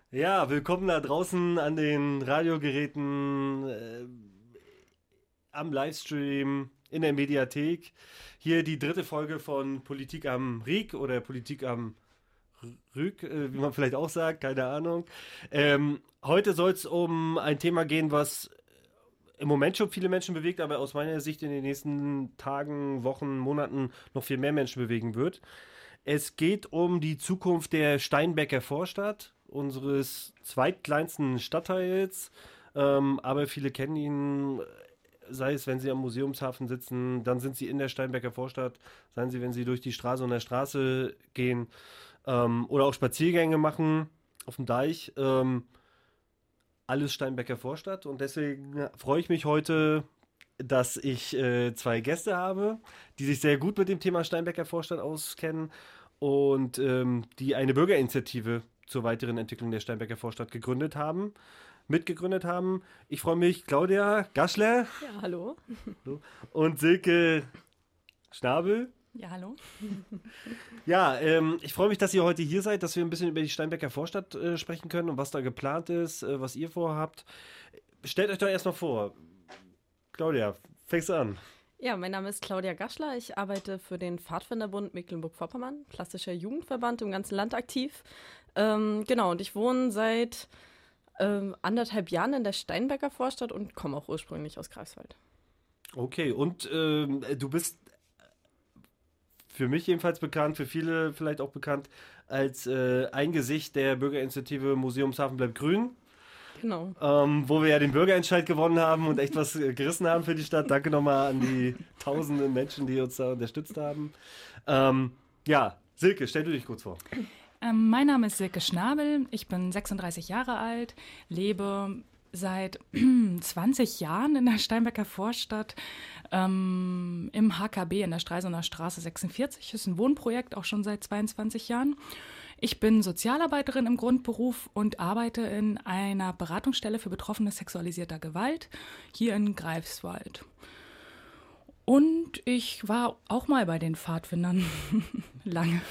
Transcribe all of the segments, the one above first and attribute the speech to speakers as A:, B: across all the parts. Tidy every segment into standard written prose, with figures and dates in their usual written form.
A: Ja, willkommen da draußen an den Radiogeräten, am Livestream, in der Mediathek. Hier die dritte Folge von Politik am Rieg oder Politik am Rüg, wie man vielleicht auch sagt, keine Ahnung. Heute soll es um ein Thema gehen, was im Moment schon viele Menschen bewegt, aber aus meiner Sicht in den nächsten Tagen, Wochen, Monaten noch viel mehr Menschen bewegen wird. Es geht um die Zukunft der Steinbecker Vorstadt, unseres zweitkleinsten Stadtteils. Aber viele kennen ihn, sei es, wenn sie am Museumshafen sitzen, dann sind sie in der Steinbecker Vorstadt, seien sie, wenn sie durch die Straße und der Straße gehen oder auch Spaziergänge machen auf dem Deich. Alles Steinbecker Vorstadt und deswegen freue ich mich heute, dass ich zwei Gäste habe, die sich sehr gut mit dem Thema Steinbecker Vorstadt auskennen und die eine Bürgerinitiative zur weiteren Entwicklung der Steinbecker Vorstadt mitgegründet haben. Ich freue mich, Claudia Gaschler
B: Ja, hallo.
A: und Silke Schnabel.
B: Ja, hallo.
A: Ja, ich freue mich, dass ihr heute hier seid, dass wir ein bisschen über die Steinbecker Vorstadt sprechen können und was da geplant ist, was ihr vorhabt. Stellt euch doch erstmal vor. Claudia, fängst du an?
B: Ja, mein Name ist Claudia Gaschler. Ich arbeite für den Pfadfinderbund Mecklenburg-Vorpommern, klassischer Jugendverband im ganzen Land aktiv. Genau, und ich wohne seit 1,5 Jahren in der Steinbecker Vorstadt und komme auch ursprünglich aus Greifswald.
A: Okay, und du bist für mich jedenfalls bekannt, für viele vielleicht auch bekannt, als ein Gesicht der Bürgerinitiative Museumshafen bleibt grün.
B: Genau.
A: Wo wir ja den Bürgerentscheid gewonnen haben und echt was gerissen haben für die Stadt. Danke nochmal an die tausenden Menschen, die uns da unterstützt haben. Ja, Silke, stell du dich kurz vor.
C: Mein Name ist Silke Schnabel, ich bin 36 Jahre alt, lebe seit 20 Jahren in der Steinbecker Vorstadt, im HKB in der Stralsunder Straße 46. Das ist ein Wohnprojekt, auch schon seit 22 Jahren. Ich bin Sozialarbeiterin im Grundberuf und arbeite in einer Beratungsstelle für Betroffene sexualisierter Gewalt hier in Greifswald. Und ich war auch mal bei den Pfadfindern lange.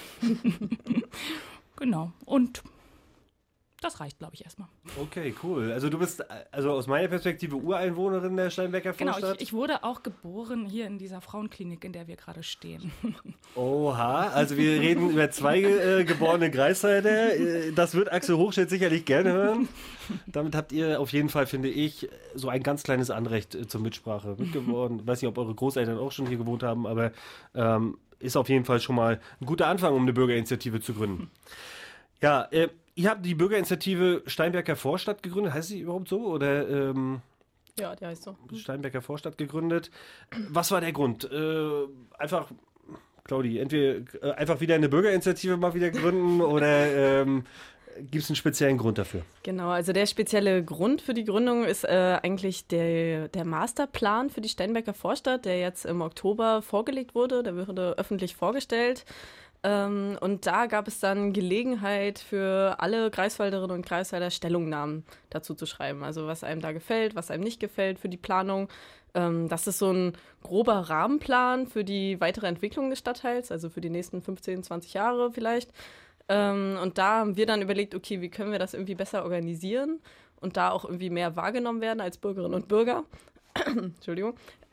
C: Genau. Und das reicht, glaube ich, erstmal.
A: Okay, cool. Also du bist also aus meiner Perspektive Ureinwohnerin der Steinbecker Vorstadt.
C: Genau, ich wurde auch geboren hier in dieser Frauenklinik, in der wir gerade stehen.
A: Oha, also wir reden über zwei geborene Greifswalder. Das wird Axel Hochschild sicherlich gerne hören. Damit habt ihr auf jeden Fall, finde ich, so ein ganz kleines Anrecht zur Mitsprache mitgeworden. Ich weiß nicht, ob eure Großeltern auch schon hier gewohnt haben, aber ist auf jeden Fall schon mal ein guter Anfang, um eine Bürgerinitiative zu gründen. Ja, ihr habt die Bürgerinitiative Steinbecker Vorstadt gegründet. Heißt sie überhaupt so? Oder
B: Ja, der heißt so.
A: Steinbecker Vorstadt gegründet. Was war der Grund? Einfach, Claudi, entweder einfach wieder eine Bürgerinitiative mal wieder gründen oder gibt es einen speziellen Grund dafür?
B: Genau, also der spezielle Grund für die Gründung ist eigentlich der Masterplan für die Steinbecker Vorstadt, der jetzt im Oktober vorgelegt wurde. Der wurde öffentlich vorgestellt. Und da gab es dann Gelegenheit für alle Greifswalderinnen und Greifswalder Stellungnahmen dazu zu schreiben. Also was einem da gefällt, was einem nicht gefällt für die Planung. Das ist so ein grober Rahmenplan für die weitere Entwicklung des Stadtteils, also für die nächsten 15, 20 Jahre vielleicht. Und da haben wir dann überlegt, okay, wie können wir das irgendwie besser organisieren und da auch irgendwie mehr wahrgenommen werden als Bürgerinnen und Bürger. Entschuldigung.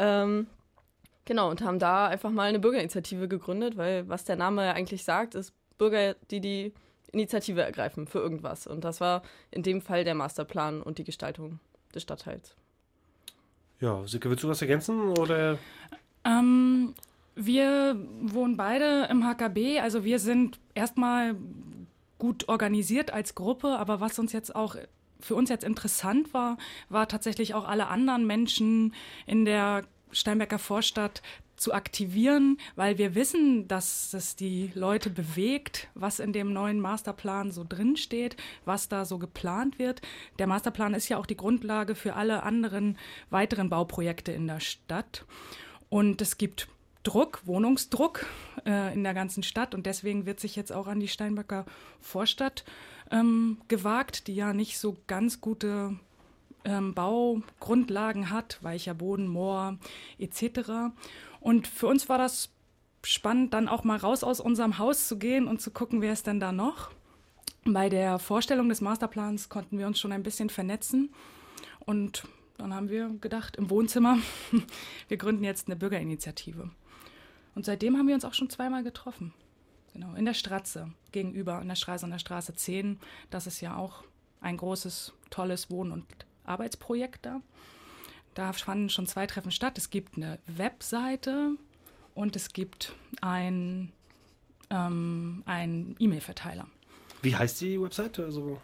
B: Genau, und haben da einfach mal eine Bürgerinitiative gegründet, weil was der Name eigentlich sagt, ist Bürger, die Initiative ergreifen für irgendwas. Und das war in dem Fall der Masterplan und die Gestaltung des Stadtteils.
A: Ja, Silke, willst du was ergänzen? Oder?
C: Wir wohnen beide im HKB, also wir sind erstmal gut organisiert als Gruppe, aber was uns jetzt auch für uns jetzt interessant war, war tatsächlich auch alle anderen Menschen in der Steinbecker Vorstadt zu aktivieren, weil wir wissen, dass es die Leute bewegt, was in dem neuen Masterplan so drin steht, was da so geplant wird. Der Masterplan ist ja auch die Grundlage für alle anderen weiteren Bauprojekte in der Stadt. Und es gibt Druck, Wohnungsdruck in der ganzen Stadt und deswegen wird sich jetzt auch an die Steinbecker Vorstadt gewagt, die ja nicht so ganz gute Baugrundlagen hat, weicher Boden, Moor etc. Und für uns war das spannend, dann auch mal raus aus unserem Haus zu gehen und zu gucken, wer ist denn da noch. Bei der Vorstellung des Masterplans konnten wir uns schon ein bisschen vernetzen und dann haben wir gedacht, im Wohnzimmer, wir gründen jetzt eine Bürgerinitiative. Und seitdem haben wir uns auch schon zweimal getroffen. Genau, in der Stratze gegenüber, an der Straße 10. Das ist ja auch ein großes, tolles Wohn- und Arbeitsprojekt da. Da fanden schon 2 Treffen statt. Es gibt eine Webseite und es gibt ein E-Mail-Verteiler.
A: Wie heißt die Webseite? Also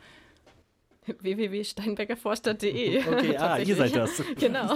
B: www.steinbeckervorstadt.de.
A: Okay, ihr seid das.
B: Genau.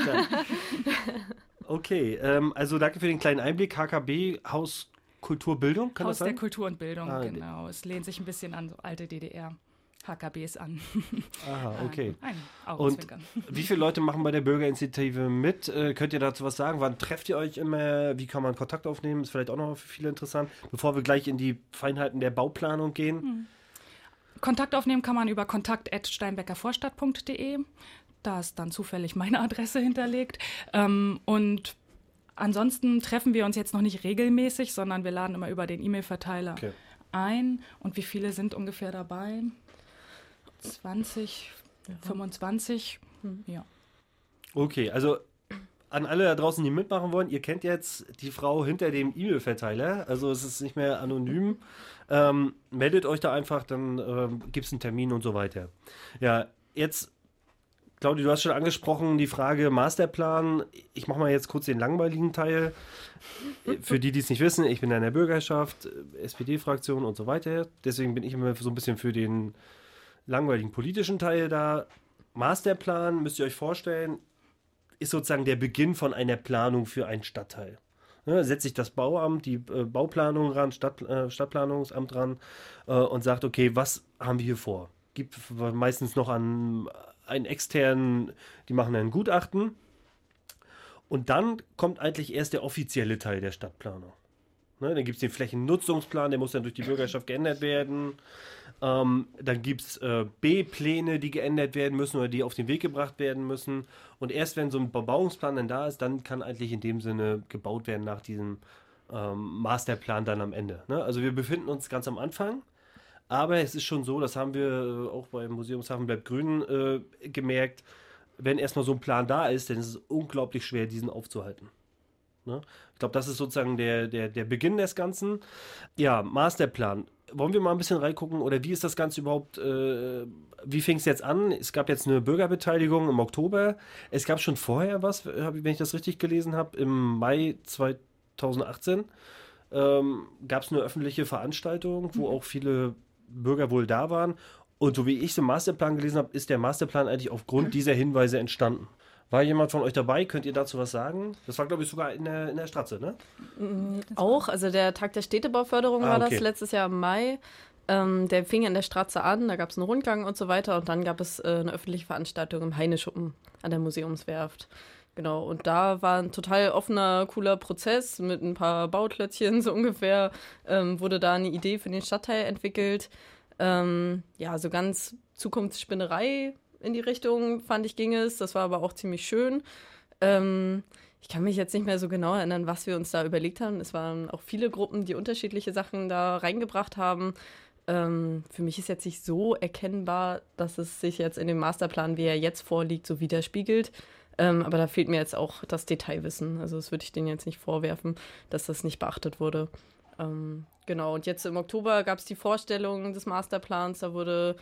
A: Okay, also danke für den kleinen Einblick. HKB, Haus Kultur Bildung, kann das sein?
C: Haus der Kultur und Bildung, genau. Es lehnt sich ein bisschen an so alte DDR-HKBs an.
A: Aha, okay.
C: Ein
A: Und
C: Augenzwinkern.
A: wie viele Leute machen bei der Bürgerinitiative mit? Könnt ihr dazu was sagen? Wann trefft ihr euch immer? Wie kann man Kontakt aufnehmen? Ist vielleicht auch noch für viele interessant. Bevor wir gleich in die Feinheiten der Bauplanung gehen.
C: Kontakt aufnehmen kann man über kontakt@steinbeckervorstadt.de. Da ist dann zufällig meine Adresse hinterlegt. Und ansonsten treffen wir uns jetzt noch nicht regelmäßig, sondern wir laden immer über den E-Mail-Verteiler ein. Und wie viele sind ungefähr dabei? 20, 25? Ja.
A: Okay, also an alle da draußen, die mitmachen wollen, ihr kennt jetzt die Frau hinter dem E-Mail-Verteiler, also es ist nicht mehr anonym. Meldet euch da einfach, dann gibt es einen Termin und so weiter. Ja, jetzt, Claudia, du hast schon angesprochen, die Frage Masterplan. Ich mache mal jetzt kurz den langweiligen Teil. Für die, die es nicht wissen, ich bin in der Bürgerschaft, SPD-Fraktion und so weiter. Deswegen bin ich immer so ein bisschen für den langweiligen politischen Teil da. Masterplan, müsst ihr euch vorstellen, ist sozusagen der Beginn von einer Planung für einen Stadtteil. Ne, setzt sich das Bauamt, die Bauplanung ran, Stadtplanungsamt ran und sagt, okay, was haben wir hier vor? Gibt meistens noch an einen externen, die machen ein Gutachten. Und dann kommt eigentlich erst der offizielle Teil der Stadtplanung. Ne, dann gibt es den Flächennutzungsplan, der muss dann durch die Bürgerschaft geändert werden. Dann gibt es B-Pläne, die geändert werden müssen oder die auf den Weg gebracht werden müssen. Und erst wenn so ein Bebauungsplan dann da ist, dann kann eigentlich in dem Sinne gebaut werden nach diesem Masterplan dann am Ende. Ne? Also wir befinden uns ganz am Anfang, aber es ist schon so, das haben wir auch beim Museumshafen bleibt grün gemerkt, wenn erstmal so ein Plan da ist, dann ist es unglaublich schwer, diesen aufzuhalten. Ne? Ich glaube, das ist sozusagen der Beginn des Ganzen. Ja, Masterplan. Wollen wir mal ein bisschen reingucken oder wie ist das Ganze überhaupt, wie fing es jetzt an? Es gab jetzt eine Bürgerbeteiligung im Oktober. Es gab schon vorher was, wenn ich das richtig gelesen habe, im Mai 2018 gab es eine öffentliche Veranstaltung, wo auch viele Bürger wohl da waren. Und so wie ich es im Masterplan gelesen habe, ist der Masterplan eigentlich aufgrund dieser Hinweise entstanden. War jemand von euch dabei? Könnt ihr dazu was sagen? Das war, glaube ich, sogar in der Stratze, ne?
B: Auch, also der Tag der Städtebauförderung war
A: okay.
B: das letztes Jahr im Mai. Der fing in der Stratze an, da gab es einen Rundgang und so weiter und dann gab es eine öffentliche Veranstaltung im Heineschuppen an der Museumswerft. Genau, und da war ein total offener, cooler Prozess mit ein paar Bauklötzchen so ungefähr. Wurde da eine Idee für den Stadtteil entwickelt. Ja, so ganz Zukunftsspinnerei in die Richtung, fand ich, ging es. Das war aber auch ziemlich schön. Ich kann mich jetzt nicht mehr so genau erinnern, was wir uns da überlegt haben. Es waren auch viele Gruppen, die unterschiedliche Sachen da reingebracht haben. Für mich ist jetzt nicht so erkennbar, dass es sich jetzt in dem Masterplan, wie er jetzt vorliegt, so widerspiegelt. Aber da fehlt mir jetzt auch das Detailwissen. Also das würde ich denen jetzt nicht vorwerfen, dass das nicht beachtet wurde. Genau, und jetzt im Oktober gab es die Vorstellung des Masterplans, da wurden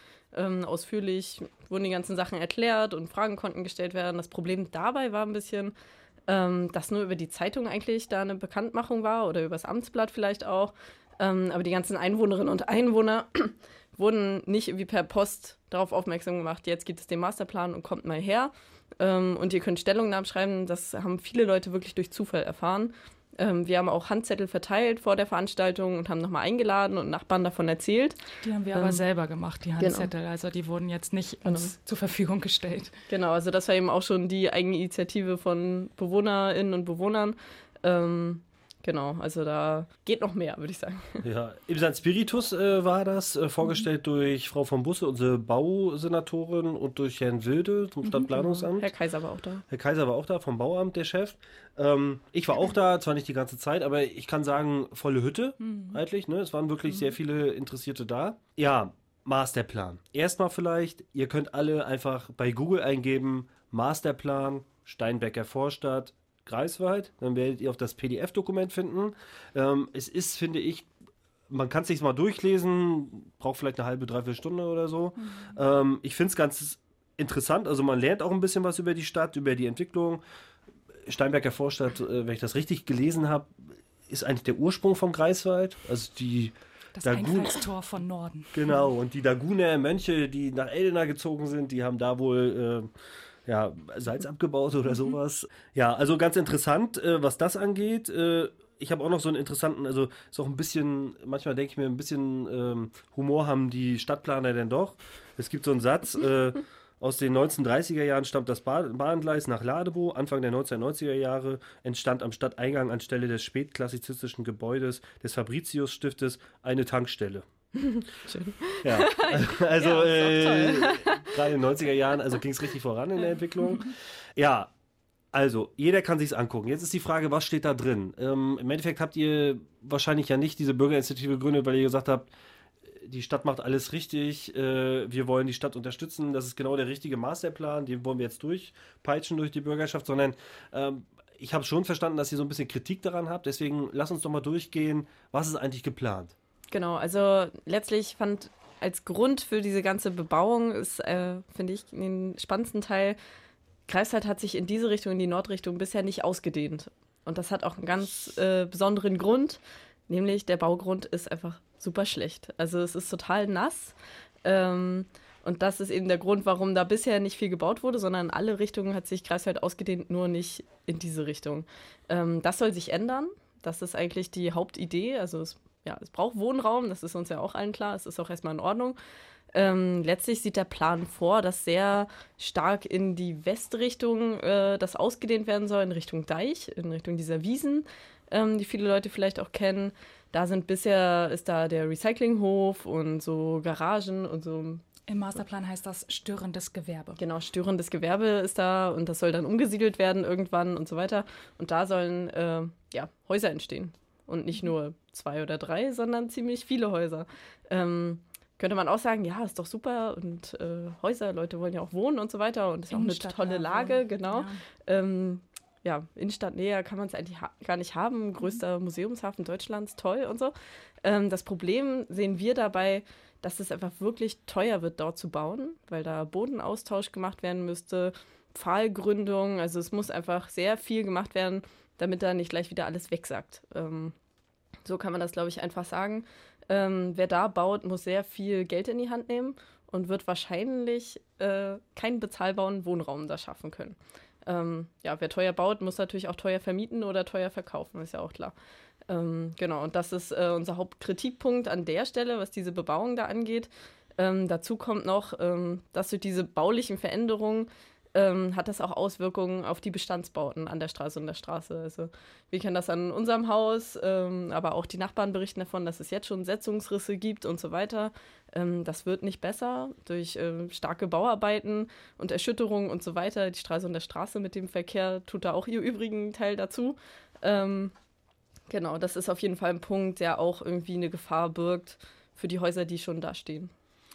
B: die ganzen Sachen erklärt und Fragen konnten gestellt werden. Das Problem dabei war ein bisschen, dass nur über die Zeitung eigentlich da eine Bekanntmachung war oder über das Amtsblatt vielleicht auch. Aber die ganzen Einwohnerinnen und Einwohner wurden nicht irgendwie per Post darauf aufmerksam gemacht, jetzt gibt es den Masterplan und kommt mal her. Und ihr könnt Stellungnahmen schreiben, das haben viele Leute wirklich durch Zufall erfahren. Wir haben auch Handzettel verteilt vor der Veranstaltung und haben nochmal eingeladen und Nachbarn davon erzählt.
C: Die haben wir aber selber gemacht, die Handzettel. Genau. Also die wurden jetzt nicht uns zur Verfügung gestellt.
B: Genau, also das war eben auch schon die Eigeninitiative von BewohnerInnen und Bewohnern. Genau, also da geht noch mehr, würde ich sagen.
A: Ja, im St. Spiritus war das, vorgestellt durch Frau von Busse, unsere Bausenatorin, und durch Herrn Wilde vom Stadtplanungsamt.
B: Herr Kaiser war auch da.
A: Herr Kaiser war auch da, vom Bauamt, der Chef. Ich war auch da, zwar nicht die ganze Zeit, aber ich kann sagen, volle Hütte eigentlich. Ne? Es waren wirklich sehr viele Interessierte da. Ja, Masterplan. Erstmal vielleicht, ihr könnt alle einfach bei Google eingeben, Masterplan, Steinbecker Vorstadt, Greifswald, dann werdet ihr auf das PDF-Dokument finden. Es ist, finde ich, man kann es sich mal durchlesen, braucht vielleicht eine halbe, dreiviertel Stunde oder so. Ich finde es ganz interessant, also man lernt auch ein bisschen was über die Stadt, über die Entwicklung. Steinbecker Vorstadt, wenn ich das richtig gelesen habe, ist eigentlich der Ursprung vom Greifswald. Also
C: das Einfallstor von Norden.
A: Genau, und die Daguner Mönche, die nach Eldena gezogen sind, die haben da wohl Salz abgebaut oder sowas. Ja, also ganz interessant, was das angeht. Ich habe auch noch so einen interessanten, also ist auch ein bisschen, manchmal denke ich mir, ein bisschen Humor haben die Stadtplaner denn doch. Es gibt so einen Satz, aus den 1930er Jahren stammt das Bahngleis nach Ladebo. Anfang der 1990er Jahre entstand am Stadteingang anstelle des spätklassizistischen Gebäudes des Fabritius-Stiftes eine Tankstelle.
B: Schön.
A: Ja, also gerade in den 90er Jahren, also ging es richtig voran in der Entwicklung. Ja, also jeder kann sich's angucken. Jetzt ist die Frage, was steht da drin? Im Endeffekt habt ihr wahrscheinlich ja nicht diese Bürgerinitiative gegründet, weil ihr gesagt habt, die Stadt macht alles richtig, wir wollen die Stadt unterstützen, das ist genau der richtige Masterplan, den wollen wir jetzt durchpeitschen durch die Bürgerschaft, sondern ich habe schon verstanden, dass ihr so ein bisschen Kritik daran habt, deswegen lass uns doch mal durchgehen, was ist eigentlich geplant?
B: Genau, also letztlich fand als Grund für diese ganze Bebauung ist, finde ich, den spannendsten Teil, Greifswald hat sich in diese Richtung, in die Nordrichtung bisher nicht ausgedehnt. Und das hat auch einen ganz besonderen Grund, nämlich der Baugrund ist einfach super schlecht. Also es ist total nass und das ist eben der Grund, warum da bisher nicht viel gebaut wurde, sondern in alle Richtungen hat sich Greifswald ausgedehnt, nur nicht in diese Richtung. Das soll sich ändern, das ist eigentlich die Hauptidee, also es braucht Wohnraum, das ist uns ja auch allen klar, es ist auch erstmal in Ordnung. Letztlich sieht der Plan vor, dass sehr stark in die Westrichtung das ausgedehnt werden soll, in Richtung Deich, in Richtung dieser Wiesen, die viele Leute vielleicht auch kennen. Ist da der Recyclinghof und so Garagen und so.
C: Im Masterplan heißt das störendes Gewerbe.
B: Genau, störendes Gewerbe ist da und das soll dann umgesiedelt werden irgendwann und so weiter. Und da sollen Häuser entstehen. Und nicht nur 2 oder 3, sondern ziemlich viele Häuser. Könnte man auch sagen, ja, ist doch super und Häuser, Leute wollen ja auch wohnen und so weiter und ist auch eine tolle Lage, genau. Ja. Innenstadt näher kann man es eigentlich gar nicht haben. Größter Museumshafen Deutschlands, toll und so. Das Problem sehen wir dabei, dass es einfach wirklich teuer wird, dort zu bauen, weil da Bodenaustausch gemacht werden müsste, Pfahlgründung, also es muss einfach sehr viel gemacht werden, damit da nicht gleich wieder alles wegsackt. So kann man das, glaube ich, einfach sagen. Wer da baut, muss sehr viel Geld in die Hand nehmen und wird wahrscheinlich keinen bezahlbaren Wohnraum da schaffen können. Wer teuer baut, muss natürlich auch teuer vermieten oder teuer verkaufen, ist ja auch klar. Genau, und das ist unser Hauptkritikpunkt an der Stelle, was diese Bebauung da angeht. Dazu kommt noch, dass durch diese baulichen Veränderungen hat das auch Auswirkungen auf die Bestandsbauten an der Straße und der Straße. Also wir kennen das an unserem Haus, aber auch die Nachbarn berichten davon, dass es jetzt schon Setzungsrisse gibt und so weiter. Das wird nicht besser durch starke Bauarbeiten und Erschütterungen und so weiter. Die Straße und der Straße mit dem Verkehr tut da auch ihr übrigen Teil dazu. Genau, das ist auf jeden Fall ein Punkt, der auch irgendwie eine Gefahr birgt für die Häuser, die schon da stehen.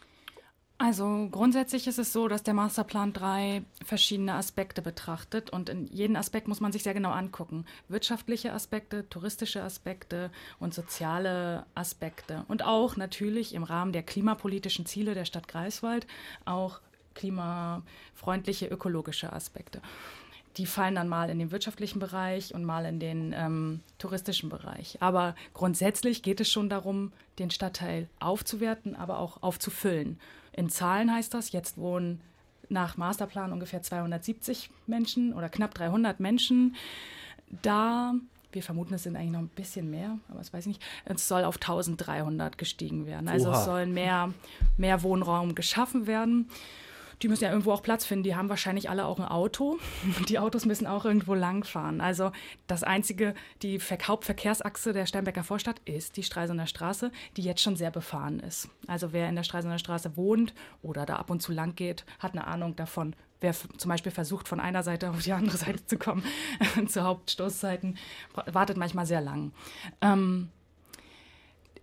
C: Also grundsätzlich ist es so, dass der Masterplan 3 verschiedene Aspekte betrachtet und in jeden Aspekt muss man sich sehr genau angucken. Wirtschaftliche Aspekte, touristische Aspekte und soziale Aspekte. Und auch natürlich im Rahmen der klimapolitischen Ziele der Stadt Greifswald auch klimafreundliche ökologische Aspekte. Die fallen dann mal in den wirtschaftlichen Bereich und mal in den touristischen Bereich. Aber grundsätzlich geht es schon darum, den Stadtteil aufzuwerten, aber auch aufzufüllen. In Zahlen heißt das, jetzt wohnen nach Masterplan ungefähr 270 Menschen oder knapp 300 Menschen da. Wir vermuten, es sind eigentlich noch ein bisschen mehr, aber das weiß ich nicht. Es soll auf 1300 gestiegen werden. Also es soll mehr Wohnraum geschaffen werden. Die müssen ja irgendwo auch Platz finden. Die haben wahrscheinlich alle auch ein Auto. Die Autos müssen auch irgendwo langfahren. Also die Hauptverkehrsachse der Steinbecker Vorstadt ist die Stralsunder Straße, die jetzt schon sehr befahren ist. Also wer in der Stralsunder Straße wohnt oder da ab und zu lang geht, hat eine Ahnung davon. Wer zum Beispiel versucht, von einer Seite auf die andere Seite zu kommen, zu Hauptstoßzeiten, wartet manchmal sehr lang.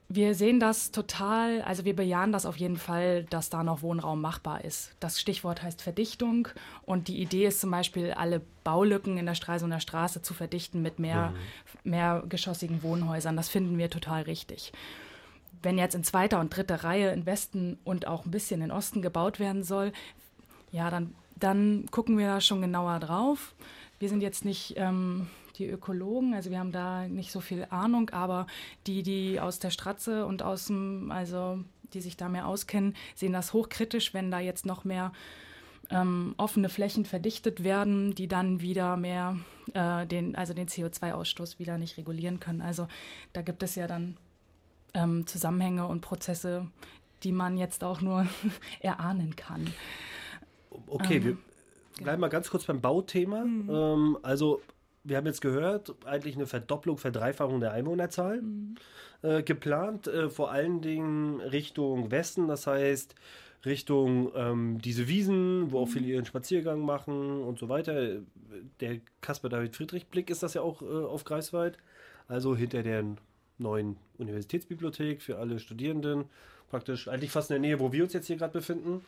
C: Wir sehen das total, also wir bejahen das auf jeden Fall, dass da noch Wohnraum machbar ist. Das Stichwort heißt Verdichtung und die Idee ist zum Beispiel, alle Baulücken in der Stralsunder Straße zu verdichten mit mehrgeschossigen Wohnhäusern. Das finden wir total richtig. Wenn jetzt in zweiter und dritter Reihe in Westen und auch ein bisschen in Osten gebaut werden soll, ja, dann gucken wir da schon genauer drauf. Wir sind jetzt nicht die Ökologen, also wir haben da nicht so viel Ahnung, aber die aus der Stratze und die sich da mehr auskennen, sehen das hochkritisch, wenn da jetzt noch mehr offene Flächen verdichtet werden, die dann wieder mehr den CO2-Ausstoß wieder nicht regulieren können. Also da gibt es ja dann Zusammenhänge und Prozesse, die man jetzt auch nur erahnen kann.
A: Okay, wir bleiben mal ganz kurz beim Bauthema. Also wir haben jetzt gehört, eigentlich eine Verdopplung, Verdreifachung der Einwohnerzahl geplant, vor allen Dingen Richtung Westen, das heißt Richtung diese Wiesen, wo auch viele ihren Spaziergang machen und so weiter. Der Caspar-David-Friedrich-Blick ist das ja auch auf Greifswald, also hinter der neuen Universitätsbibliothek für alle Studierenden, praktisch eigentlich fast in der Nähe, wo wir uns jetzt hier gerade befinden.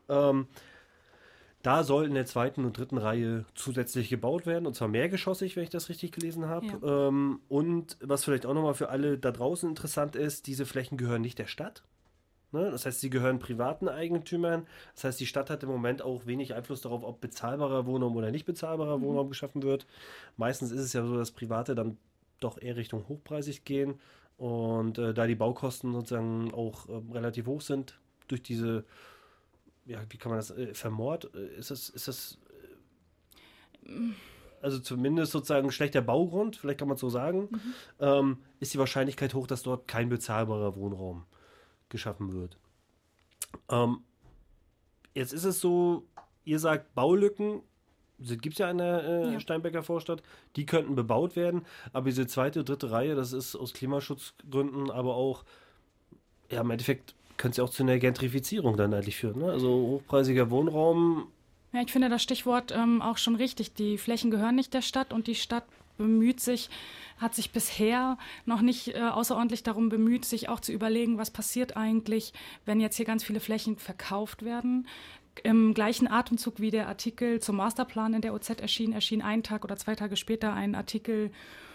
A: Da soll in der zweiten und dritten Reihe zusätzlich gebaut werden, und zwar mehrgeschossig, wenn ich das richtig gelesen habe. Ja. Und was vielleicht auch nochmal für alle da draußen interessant ist, diese Flächen gehören nicht der Stadt. Ne? Das heißt, sie gehören privaten Eigentümern. Das heißt, die Stadt hat im Moment auch wenig Einfluss darauf, ob bezahlbarer Wohnraum oder nicht bezahlbarer Wohnraum geschaffen wird. Meistens ist es ja so, dass Private dann doch eher Richtung hochpreisig gehen. Und da die Baukosten sozusagen auch relativ hoch sind durch diese, ja, wie kann man das, Vermord? Ist das also zumindest sozusagen ein schlechter Baugrund, vielleicht kann man es so sagen, ist die Wahrscheinlichkeit hoch, dass dort kein bezahlbarer Wohnraum geschaffen wird. Jetzt ist es so, ihr sagt, Baulücken gibt es ja in der Steinbecker Vorstadt, die könnten bebaut werden, aber diese zweite, dritte Reihe, das ist aus Klimaschutzgründen, aber auch, ja, im Endeffekt könnte es ja auch zu einer Gentrifizierung dann eigentlich führen, ne? Also hochpreisiger Wohnraum.
C: Ja, ich finde das Stichwort auch schon richtig. Die Flächen gehören nicht der Stadt und die Stadt hat sich bisher noch nicht außerordentlich darum bemüht, sich auch zu überlegen, was passiert eigentlich, wenn jetzt hier ganz viele Flächen verkauft werden. Im gleichen Atemzug wie der Artikel zum Masterplan in der OZ erschien 1 Tag oder 2 Tage später ein Artikel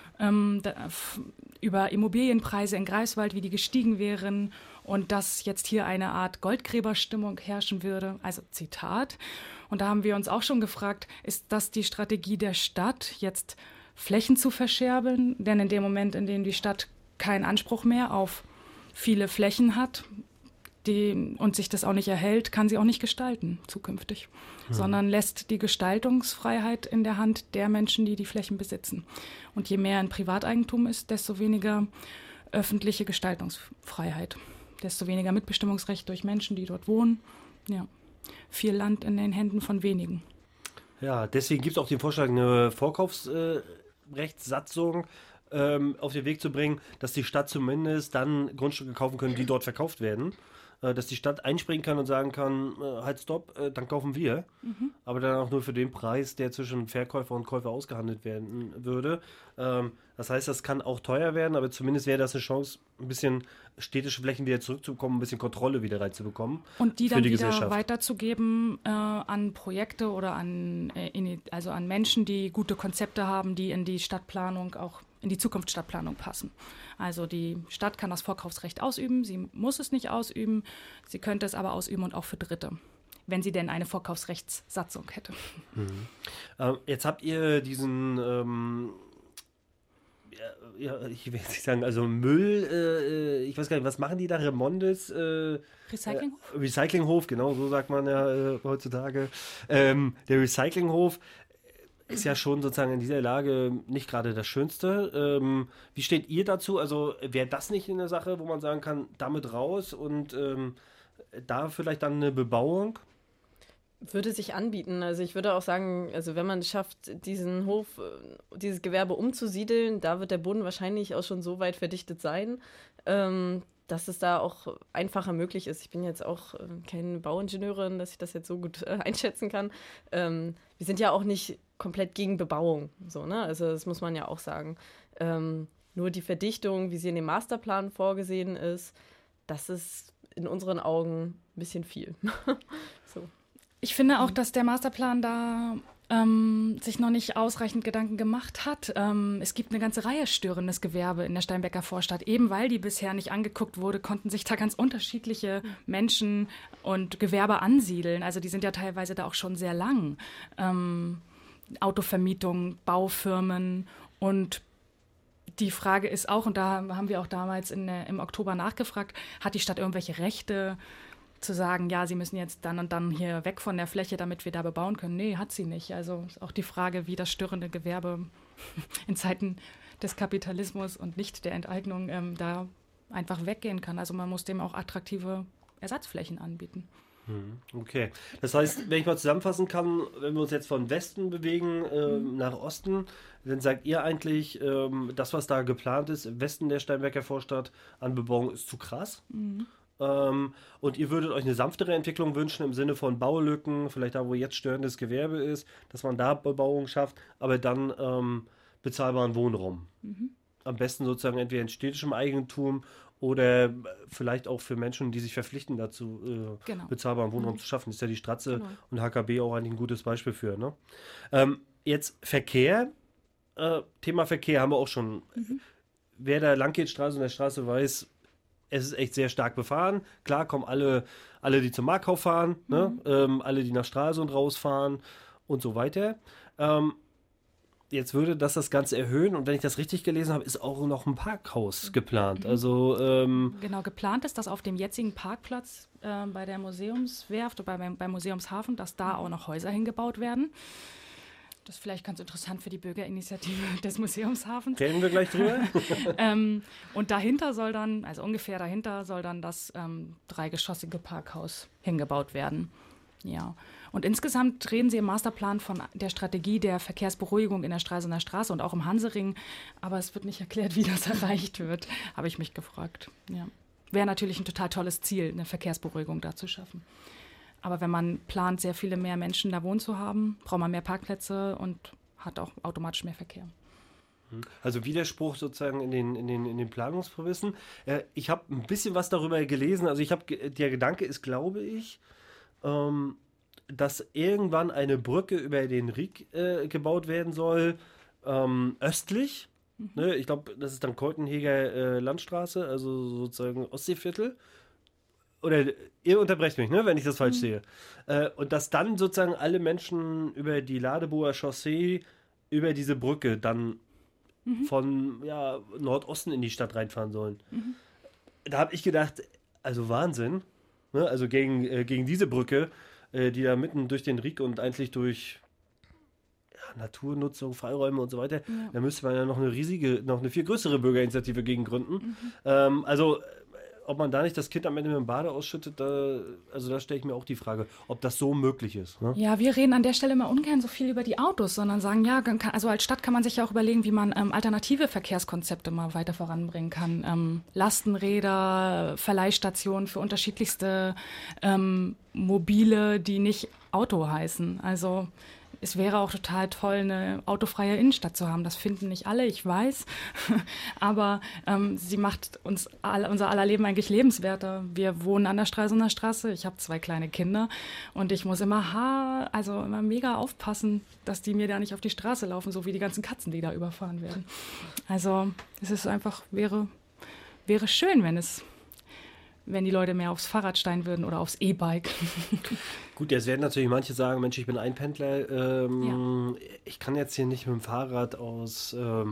C: über Immobilienpreise in Greifswald, wie die gestiegen wären und dass jetzt hier eine Art Goldgräberstimmung herrschen würde, also Zitat. Und da haben wir uns auch schon gefragt, ist das die Strategie der Stadt, jetzt Flächen zu verscherbeln? Denn in dem Moment, in dem die Stadt keinen Anspruch mehr auf viele Flächen hat und sich das auch nicht erhält, kann sie auch nicht gestalten zukünftig, sondern lässt die Gestaltungsfreiheit in der Hand der Menschen, die die Flächen besitzen. Und je mehr ein Privateigentum ist, desto weniger öffentliche Gestaltungsfreiheit, desto weniger Mitbestimmungsrecht durch Menschen, die dort wohnen. Ja, viel Land in den Händen von wenigen.
A: Ja, deswegen gibt es auch den Vorschlag, eine Vorkaufsrechtssatzung auf den Weg zu bringen, dass die Stadt zumindest dann Grundstücke kaufen können, die dort verkauft werden. Dass die Stadt einspringen kann und sagen kann, halt stopp, dann kaufen wir. Aber dann auch nur für den Preis, der zwischen Verkäufer und Käufer ausgehandelt werden würde. Das heißt, das kann auch teuer werden, aber zumindest wäre das eine Chance, ein bisschen städtische Flächen wieder zurückzubekommen, ein bisschen Kontrolle wieder reinzubekommen.
C: Und die dann wieder weiterzugeben an Projekte oder an Menschen, die gute Konzepte haben, die in die Stadtplanung auch in die Zukunftsstadtplanung passen. Also die Stadt kann das Vorkaufsrecht ausüben, sie muss es nicht ausüben, sie könnte es aber ausüben und auch für Dritte, wenn sie denn eine Vorkaufsrechtssatzung hätte.
A: Jetzt habt ihr diesen, ich will jetzt nicht sagen, also Müll, ich weiß gar nicht, was machen die da, Remondes?
C: Recyclinghof?
A: Recyclinghof, genau, so sagt man ja heutzutage. Der Recyclinghof ist ja schon sozusagen in dieser Lage nicht gerade das Schönste. Wie steht ihr dazu? Also wäre das nicht eine Sache, wo man sagen kann, damit raus und da vielleicht dann eine Bebauung?
B: Würde sich anbieten. Also ich würde auch sagen, also wenn man es schafft, diesen Hof, dieses Gewerbe umzusiedeln, da wird der Boden wahrscheinlich auch schon so weit verdichtet sein, dass es da auch einfacher möglich ist. Ich bin jetzt auch keine Bauingenieurin, dass ich das jetzt so gut einschätzen kann. Wir sind ja auch nicht komplett gegen Bebauung, so, ne? Also das muss man ja auch sagen. Nur die Verdichtung, wie sie in dem Masterplan vorgesehen ist, das ist in unseren Augen ein bisschen viel. So.
C: Ich finde auch, dass der Masterplan da sich noch nicht ausreichend Gedanken gemacht hat. Es gibt eine ganze Reihe störendes Gewerbe in der Steinbecker Vorstadt. Eben weil die bisher nicht angeguckt wurde, konnten sich da ganz unterschiedliche Menschen und Gewerbe ansiedeln. Also die sind ja teilweise da auch schon sehr lang. Autovermietung, Baufirmen und die Frage ist auch, und da haben wir auch damals im Oktober nachgefragt, hat die Stadt irgendwelche Rechte zu sagen, ja, sie müssen jetzt dann und dann hier weg von der Fläche, damit wir da bebauen können? Nee, hat sie nicht. Also ist auch die Frage, wie das störende Gewerbe in Zeiten des Kapitalismus und nicht der Enteignung da einfach weggehen kann. Also man muss dem auch attraktive Ersatzflächen anbieten.
A: Okay, das heißt, wenn ich mal zusammenfassen kann, wenn wir uns jetzt von Westen bewegen nach Osten, dann sagt ihr eigentlich, das, was da geplant ist im Westen der Steinbecker Vorstadt an Bebauung, ist zu krass. Und ihr würdet euch eine sanftere Entwicklung wünschen im Sinne von Baulücken, vielleicht da, wo jetzt störendes Gewerbe ist, dass man da Bebauung schafft, aber dann bezahlbaren Wohnraum. Am besten sozusagen entweder in städtischem Eigentum oder vielleicht auch für Menschen, die sich verpflichten dazu, bezahlbaren Wohnraum zu schaffen. Das ist ja die Stratze und HKB auch eigentlich ein gutes Beispiel für. Ne? Jetzt Verkehr. Thema Verkehr haben wir auch schon. Wer da lang geht, Straße und der Straße weiß, es ist echt sehr stark befahren. Klar kommen alle die zum Marktkauf fahren, ne? Alle, die nach Stralsund rausfahren und so weiter. Jetzt würde das Ganze erhöhen und wenn ich das richtig gelesen habe, ist auch noch ein Parkhaus geplant. Also
C: genau, geplant ist, dass auf dem jetzigen Parkplatz bei der Museumswerft oder beim Museumshafen, dass da auch noch Häuser hingebaut werden. Das ist vielleicht ganz interessant für die Bürgerinitiative des Museumshafens.
A: Reden wir gleich drüber.
C: Und dahinter soll dann, also ungefähr dahinter, soll dann das dreigeschossige Parkhaus hingebaut werden. Ja. Und insgesamt reden Sie im Masterplan von der Strategie der Verkehrsberuhigung in der Stralsunder Straße und auch im Hansering. Aber es wird nicht erklärt, wie das erreicht wird, habe ich mich gefragt. Ja. Wäre natürlich ein total tolles Ziel, eine Verkehrsberuhigung da zu schaffen. Aber wenn man plant, sehr viele mehr Menschen da wohnen zu haben, braucht man mehr Parkplätze und hat auch automatisch mehr Verkehr.
A: Also Widerspruch sozusagen in den Planungsprämissen. Ich habe ein bisschen was darüber gelesen. Also der Gedanke ist, glaube ich, dass irgendwann eine Brücke über den Riek gebaut werden soll, östlich. Ne? Ich glaube, das ist dann Keutenheger Landstraße, also sozusagen Ostseeviertel. Oder ihr unterbrecht mich, ne, wenn ich das falsch sehe. Und dass dann sozusagen alle Menschen über die Ladeboer Chaussee, über diese Brücke dann von Nordosten in die Stadt reinfahren sollen. Da habe ich gedacht, also Wahnsinn. Ne? Also gegen diese Brücke, die da mitten durch den Riek und eigentlich durch Naturnutzung, Freiräume und so weiter, da müsste man ja noch eine viel größere Bürgerinitiative gegen gründen. Also ob man da nicht das Kind am Ende mit dem Bade ausschüttet, da stelle ich mir auch die Frage, ob das so möglich ist. Ne?
C: Ja, wir reden an der Stelle immer ungern so viel über die Autos, sondern sagen, also als Stadt kann man sich ja auch überlegen, wie man alternative Verkehrskonzepte mal weiter voranbringen kann. Lastenräder, Verleihstationen für unterschiedlichste Mobile, die nicht Auto heißen. Also es wäre auch total toll, eine autofreie Innenstadt zu haben. Das finden nicht alle, ich weiß. Aber sie macht unser aller Leben eigentlich lebenswerter. Wir wohnen an der Stralsunder Straße. Ich habe 2 kleine Kinder. Und ich muss immer mega aufpassen, dass die mir da nicht auf die Straße laufen, so wie die ganzen Katzen, die da überfahren werden. Also es ist einfach, wäre schön, wenn die Leute mehr aufs Fahrrad steigen würden oder aufs E-Bike.
A: Gut, jetzt werden natürlich manche sagen, Mensch, ich bin Einpendler, ich kann jetzt hier nicht mit dem Fahrrad aus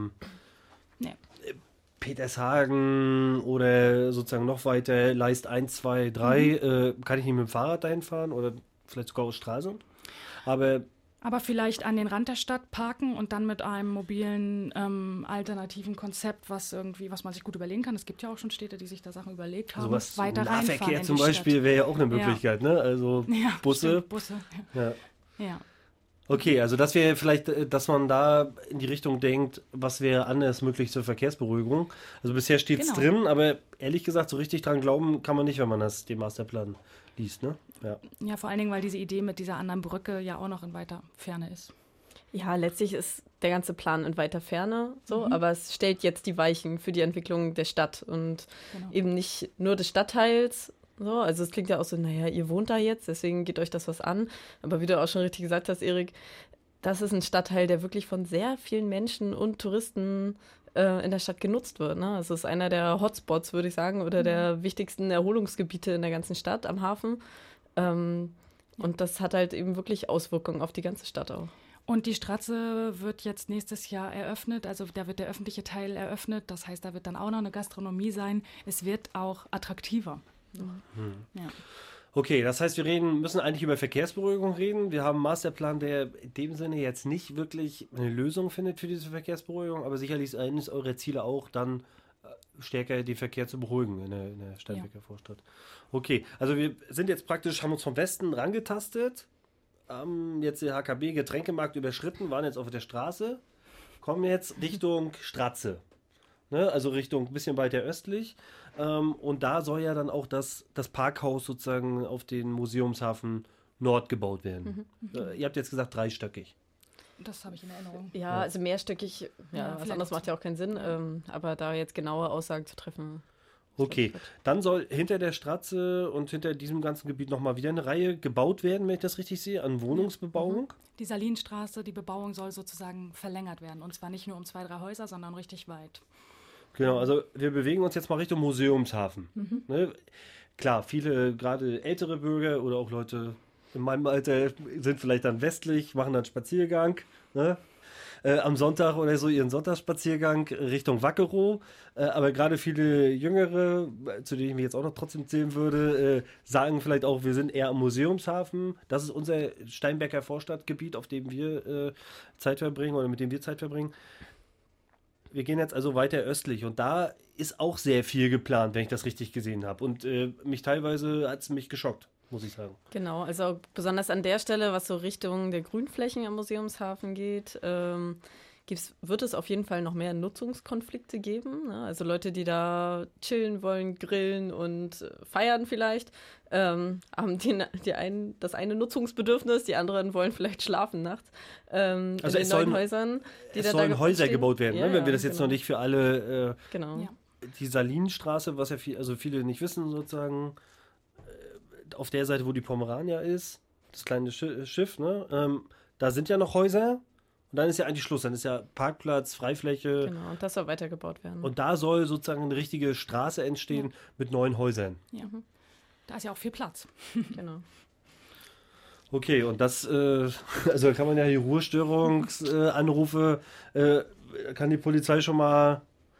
A: Petershagen oder sozusagen noch weiter, Leist 1, 2, 3, kann ich nicht mit dem Fahrrad dahin fahren oder vielleicht sogar aus Stralsund.
C: Aber vielleicht an den Rand der Stadt parken und dann mit einem mobilen alternativen Konzept, was man sich gut überlegen kann. Es gibt ja auch schon Städte, die sich da Sachen überlegt haben.
A: Sowas
C: weiter reinfahren.
A: Nahverkehr zum Beispiel wäre ja auch eine Möglichkeit, ne? Also Busse.
C: Stimmt, Busse. Ja.
A: Okay, also das wäre vielleicht, dass man da in die Richtung denkt, was wäre anders möglich zur Verkehrsberuhigung. Also bisher steht es drin, aber ehrlich gesagt, so richtig dran glauben kann man nicht, wenn man den Masterplan liest, ne?
C: Ja, vor allen Dingen, weil diese Idee mit dieser anderen Brücke ja auch noch in weiter Ferne ist.
B: Ja, letztlich ist der ganze Plan in weiter Ferne so, aber es stellt jetzt die Weichen für die Entwicklung der Stadt und eben nicht nur des Stadtteils. So, also es klingt ja auch so, naja, ihr wohnt da jetzt, deswegen geht euch das was an. Aber wie du auch schon richtig gesagt hast, Erik, das ist ein Stadtteil, der wirklich von sehr vielen Menschen und Touristen in der Stadt genutzt wird. Ne? Also es ist einer der Hotspots, würde ich sagen, oder der wichtigsten Erholungsgebiete in der ganzen Stadt am Hafen. Und das hat halt eben wirklich Auswirkungen auf die ganze Stadt auch.
C: Und die Straße wird jetzt nächstes Jahr eröffnet, also da wird der öffentliche Teil eröffnet, das heißt, da wird dann auch noch eine Gastronomie sein. Es wird auch attraktiver. Ja.
A: Okay, das heißt, wir müssen eigentlich über Verkehrsberuhigung reden. Wir haben einen Masterplan, der in dem Sinne jetzt nicht wirklich eine Lösung findet für diese Verkehrsberuhigung, aber sicherlich ist eines eurer Ziele auch, dann stärker den Verkehr zu beruhigen in der Steinbecker Vorstadt. Okay, also wir sind jetzt praktisch, haben uns vom Westen rangetastet, haben jetzt den HKB-Getränkemarkt überschritten, waren jetzt auf der Straße, kommen jetzt Richtung Stratze. Ne? Also Richtung ein bisschen weiter östlich. Und da soll ja dann auch das Parkhaus sozusagen auf den Museumshafen Nord gebaut werden. Ihr habt jetzt gesagt dreistöckig.
C: Das habe ich in Erinnerung.
B: Ja, also mehrstöckig, was anderes macht ja auch keinen Sinn. Aber da jetzt genaue Aussagen zu treffen.
A: Okay, dann soll hinter der Stratze und hinter diesem ganzen Gebiet nochmal wieder eine Reihe gebaut werden, wenn ich das richtig sehe, an Wohnungsbebauung.
C: Die Salinstraße, die Bebauung soll sozusagen verlängert werden. Und zwar nicht nur um 2, 3 Häuser, sondern richtig weit.
A: Genau, also wir bewegen uns jetzt mal Richtung Museumshafen. Ne? Klar, viele, gerade ältere Bürger oder auch Leute in meinem Alter sind vielleicht dann westlich, machen dann Spaziergang, ne? Am Sonntag oder so ihren Sonntagsspaziergang Richtung Wackerow. Aber gerade viele Jüngere, zu denen ich mich jetzt auch noch trotzdem zählen würde, sagen vielleicht auch, wir sind eher am Museumshafen. Das ist unser Steinbecker Vorstadtgebiet, auf dem wir Zeit verbringen oder mit dem wir Zeit verbringen. Wir gehen jetzt also weiter östlich und da ist auch sehr viel geplant, wenn ich das richtig gesehen habe. Und mich teilweise hat es mich geschockt, muss ich sagen.
B: Genau, also besonders an der Stelle, was so Richtung der Grünflächen am Museumshafen geht, wird es auf jeden Fall noch mehr Nutzungskonflikte geben. Ne? Also Leute, die da chillen wollen, grillen und feiern vielleicht, haben das eine Nutzungsbedürfnis, die anderen wollen vielleicht schlafen nachts.
A: Also
B: in neuen Häusern.
A: Es sollen Häuser gebaut werden, ne? Wenn wir das jetzt noch nicht für alle...
B: Genau. Ja.
A: Die Salinstraße, was ja viele nicht wissen sozusagen, auf der Seite, wo die Pomerania ist, das kleine Schiff, ne? Da sind ja noch Häuser. Und dann ist ja eigentlich Schluss, dann ist ja Parkplatz, Freifläche.
B: Genau, und das soll weitergebaut werden.
A: Und da soll sozusagen eine richtige Straße entstehen mit neuen Häusern.
C: Ja, da ist ja auch viel Platz.
B: Genau.
A: Okay, und das, also kann man ja die Ruhestörungsanrufe, kann die Polizei schon mal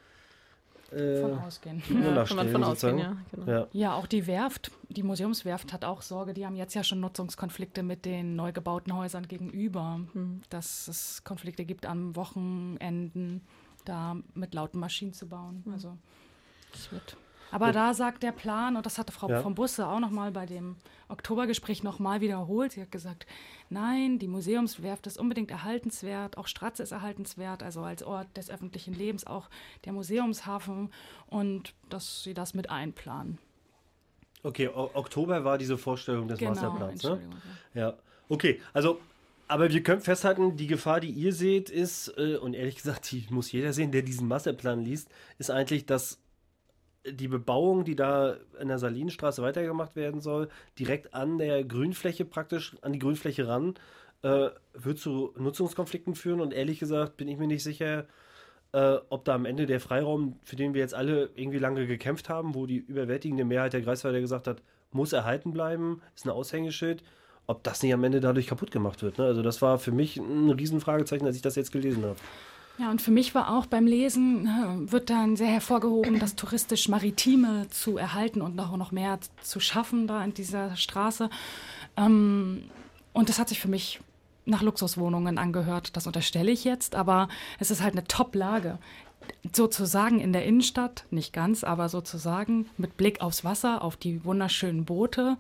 C: von ausgehen.
B: Ja, kann man von ausgehen, ja. Genau.
C: Ja, auch die Werft, die Museumswerft hat auch Sorge, die haben jetzt ja schon Nutzungskonflikte mit den neu gebauten Häusern gegenüber, dass es Konflikte gibt an Wochenenden, da mit lauten Maschinen zu bauen. Also das wird... Aber da sagt der Plan, und das hatte Frau von Busse auch nochmal bei dem Oktobergespräch nochmal wiederholt, sie hat gesagt, nein, die Museumswerft ist unbedingt erhaltenswert, auch Stratze ist erhaltenswert, also als Ort des öffentlichen Lebens, auch der Museumshafen, und dass sie das mit einplanen.
A: Okay, Oktober war diese Vorstellung des Masterplans, ne? Ja, okay, also... Aber wir können festhalten, die Gefahr, die ihr seht, ist, und ehrlich gesagt, die muss jeder sehen, der diesen Masterplan liest, ist eigentlich, dass die Bebauung, die da in der Salinstraße weitergemacht werden soll, direkt an der Grünfläche praktisch, an die Grünfläche ran, wird zu Nutzungskonflikten führen. Und ehrlich gesagt bin ich mir nicht sicher, ob da am Ende der Freiraum, für den wir jetzt alle irgendwie lange gekämpft haben, wo die überwältigende Mehrheit der Greifswalder gesagt hat, muss erhalten bleiben, ist ein Aushängeschild, ob das nicht am Ende dadurch kaputt gemacht wird. Ne? Also das war für mich ein Riesenfragezeichen, als ich das jetzt gelesen habe.
C: Ja, und für mich war auch beim Lesen, wird dann sehr hervorgehoben, das touristisch-maritime zu erhalten und noch mehr zu schaffen da in dieser Straße. Und das hat sich für mich nach Luxuswohnungen angehört, das unterstelle ich jetzt, aber es ist halt eine Top-Lage. Sozusagen in der Innenstadt, nicht ganz, aber sozusagen mit Blick aufs Wasser, auf die wunderschönen Boote.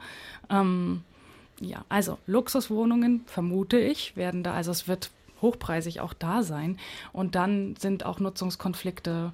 C: Ja, also Luxuswohnungen, vermute ich, werden da, also es wird hochpreisig auch da sein. Und dann sind auch Nutzungskonflikte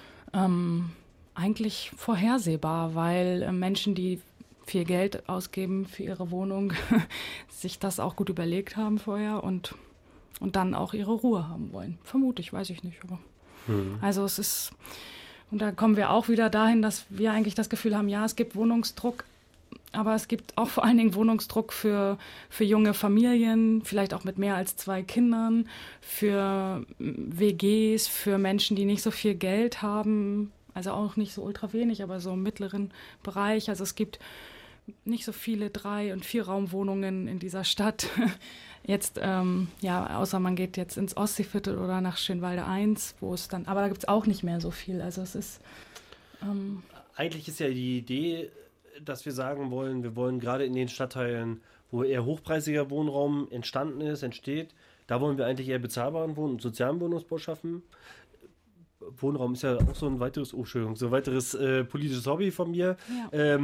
C: eigentlich vorhersehbar, weil Menschen, die viel Geld ausgeben für ihre Wohnung, sich das auch gut überlegt haben vorher und und dann auch ihre Ruhe haben wollen. Vermute ich, weiß ich nicht. Aber also es ist, und da kommen wir auch wieder dahin, dass wir eigentlich das Gefühl haben, ja, es gibt Wohnungsdruck, aber es gibt auch vor allen Dingen Wohnungsdruck für junge Familien, vielleicht auch mit mehr als 2 Kindern, für WGs, für Menschen, die nicht so viel Geld haben, also auch nicht so ultra wenig, aber so im mittleren Bereich. Also es gibt nicht so viele 3- und 4-Raumwohnungen in dieser Stadt. Jetzt, außer man geht jetzt ins Ostseeviertel oder nach Schönwalde 1, wo es dann, aber da gibt es auch nicht mehr so viel. Also es ist...
A: Eigentlich ist ja die Idee, dass wir sagen wollen, wir wollen gerade in den Stadtteilen, wo eher hochpreisiger Wohnraum entsteht, da wollen wir eigentlich eher bezahlbaren Wohn- und sozialen Wohnungsbau schaffen. Wohnraum ist ja auch so ein weiteres, politisches Hobby von mir.
C: Ja.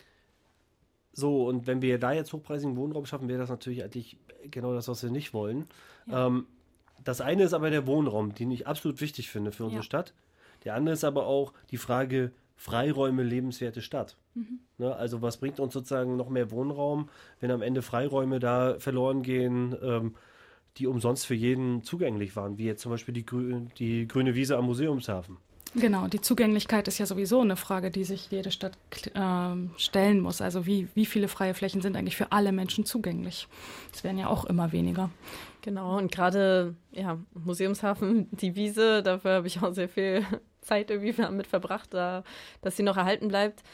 A: So, und wenn wir da jetzt hochpreisigen Wohnraum schaffen, wäre das natürlich eigentlich genau das, was wir nicht wollen.
C: Ja.
A: Das eine ist aber der Wohnraum, den ich absolut wichtig finde für unsere Stadt. Der andere ist aber auch die Frage Freiräume, lebenswerte Stadt. Ne, also was bringt uns sozusagen noch mehr Wohnraum, wenn am Ende Freiräume da verloren gehen, die umsonst für jeden zugänglich waren, wie jetzt zum Beispiel die grüne Wiese am Museumshafen.
C: Genau, die Zugänglichkeit ist ja sowieso eine Frage, die sich jede Stadt stellen muss. Also wie viele freie Flächen sind eigentlich für alle Menschen zugänglich? Das werden ja auch immer weniger.
B: Genau, und gerade Museumshafen, die Wiese, dafür habe ich auch sehr viel Zeit irgendwie damit verbracht, dass sie noch erhalten bleibt.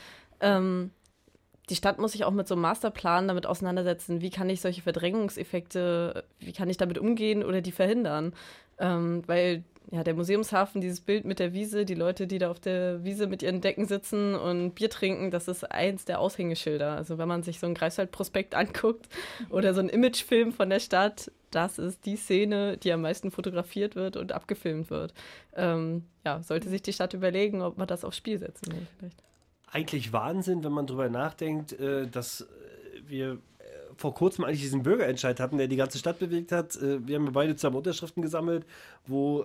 B: Die Stadt muss sich auch mit so einem Masterplan damit auseinandersetzen, wie kann ich solche Verdrängungseffekte, wie kann ich damit umgehen oder die verhindern? Weil der Museumshafen, dieses Bild mit der Wiese, die Leute, die da auf der Wiese mit ihren Decken sitzen und Bier trinken, das ist eins der Aushängeschilder. Also wenn man sich so einen Greifswald-Prospekt anguckt oder so einen Imagefilm von der Stadt, das ist die Szene, die am meisten fotografiert wird und abgefilmt wird. Sollte sich die Stadt überlegen, ob man das aufs Spiel setzen will vielleicht.
A: Eigentlich Wahnsinn, wenn man drüber nachdenkt, dass wir vor kurzem eigentlich diesen Bürgerentscheid hatten, der die ganze Stadt bewegt hat. Wir haben beide zusammen Unterschriften gesammelt, wo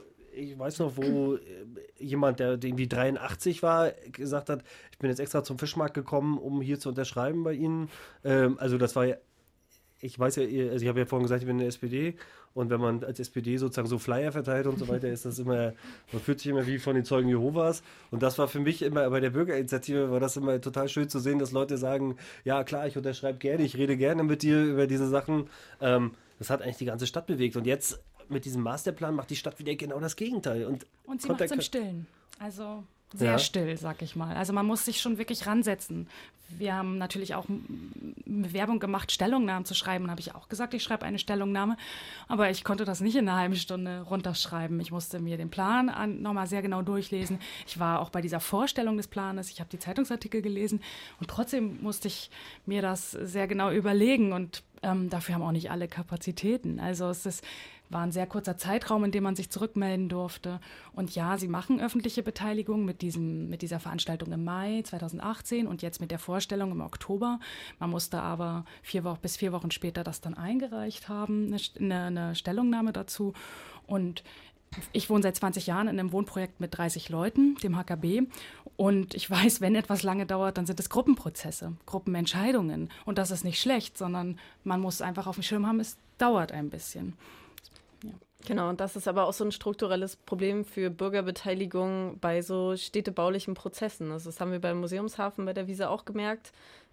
A: jemand, der irgendwie 83 war, gesagt hat, ich bin jetzt extra zum Fischmarkt gekommen, um hier zu unterschreiben bei Ihnen. Also das war ja, ich weiß ja, also ich habe ja vorhin gesagt, ich bin in der SPD und wenn man als SPD sozusagen so Flyer verteilt und so weiter, ist das immer, man fühlt sich immer wie von den Zeugen Jehovas und das war für mich immer, bei der Bürgerinitiative war das immer total schön zu sehen, dass Leute sagen, ja klar, ich unterschreibe gerne, ich rede gerne mit dir über diese Sachen. Das hat eigentlich die ganze Stadt bewegt und jetzt mit diesem Masterplan macht die Stadt wieder genau das Gegenteil. Und
C: sie macht es im Stillen. Also sehr still, sag ich mal. Also man muss sich schon wirklich ransetzen. Wir haben natürlich auch Bewerbung gemacht, Stellungnahmen zu schreiben. Da habe ich auch gesagt, ich schreibe eine Stellungnahme. Aber ich konnte das nicht in einer halben Stunde runterschreiben. Ich musste mir den Plan nochmal sehr genau durchlesen. Ich war auch bei dieser Vorstellung des Planes. Ich habe die Zeitungsartikel gelesen. Und trotzdem musste ich mir das sehr genau überlegen. Und dafür haben auch nicht alle Kapazitäten. Also war ein sehr kurzer Zeitraum, in dem man sich zurückmelden durfte. Und ja, sie machen öffentliche Beteiligung mit dieser Veranstaltung im Mai 2018 und jetzt mit der Vorstellung im Oktober. Man musste aber 4 Wochen später das dann eingereicht haben, eine Stellungnahme dazu. Und ich wohne seit 20 Jahren in einem Wohnprojekt mit 30 Leuten, dem HKB. Und ich weiß, wenn etwas lange dauert, dann sind es Gruppenprozesse, Gruppenentscheidungen. Und das ist nicht schlecht, sondern man muss einfach auf dem Schirm haben, es dauert ein bisschen.
B: Genau, und das ist aber auch so ein strukturelles Problem für Bürgerbeteiligung bei so städtebaulichen Prozessen. Also das haben wir beim Museumshafen bei der Wiese auch gemerkt.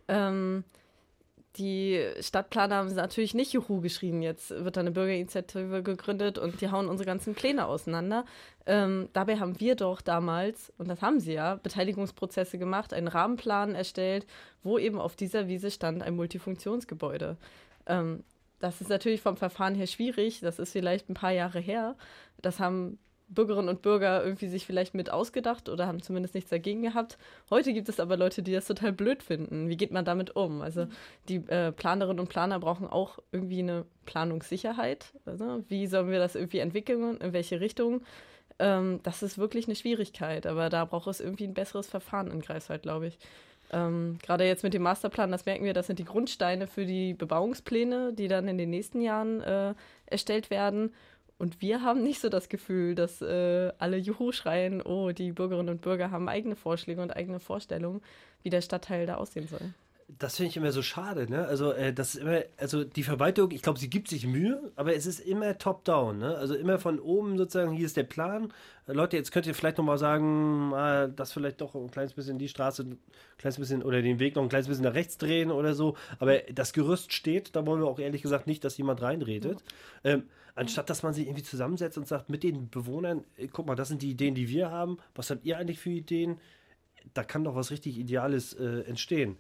B: Die Stadtplaner haben natürlich nicht Juhu geschrien, jetzt wird da eine Bürgerinitiative gegründet und die hauen unsere ganzen Pläne auseinander. Dabei haben wir doch damals, und das haben sie ja, Beteiligungsprozesse gemacht, einen Rahmenplan erstellt, wo eben auf dieser Wiese stand ein Multifunktionsgebäude. Das ist natürlich vom Verfahren her schwierig, das ist vielleicht ein paar Jahre her. Das haben Bürgerinnen und Bürger irgendwie sich vielleicht mit ausgedacht oder haben zumindest nichts dagegen gehabt. Heute gibt es aber Leute, die das total blöd finden. Wie geht man damit um? Also die Planerinnen und Planer brauchen auch irgendwie eine Planungssicherheit. Also wie sollen wir das irgendwie entwickeln, in welche Richtung? Das ist wirklich eine Schwierigkeit, aber da braucht es irgendwie ein besseres Verfahren in Greifswald, glaube ich. Gerade jetzt mit dem Masterplan, das merken wir, das sind die Grundsteine für die Bebauungspläne, die dann in den nächsten Jahren erstellt werden. Und wir haben nicht so das Gefühl, dass alle Juhu schreien, oh, die Bürgerinnen und Bürger haben eigene Vorschläge und eigene Vorstellungen, wie der Stadtteil da aussehen soll.
A: das finde ich immer so schade, ne? Also, das ist immer, also die Verwaltung, ich glaube, sie gibt sich Mühe, aber es ist immer top-down, ne? Also immer von oben sozusagen, hier ist der Plan. Leute, jetzt könnt ihr vielleicht nochmal sagen, das vielleicht doch ein kleines bisschen die Straße, ein kleines bisschen oder den Weg noch ein kleines bisschen nach rechts drehen oder so. Aber das Gerüst steht, da wollen wir auch ehrlich gesagt nicht, dass jemand reinredet. Anstatt, dass man sich irgendwie zusammensetzt und sagt, mit den Bewohnern, guck mal, das sind die Ideen, die wir haben. Was habt ihr eigentlich für Ideen? Da kann doch was richtig Ideales entstehen.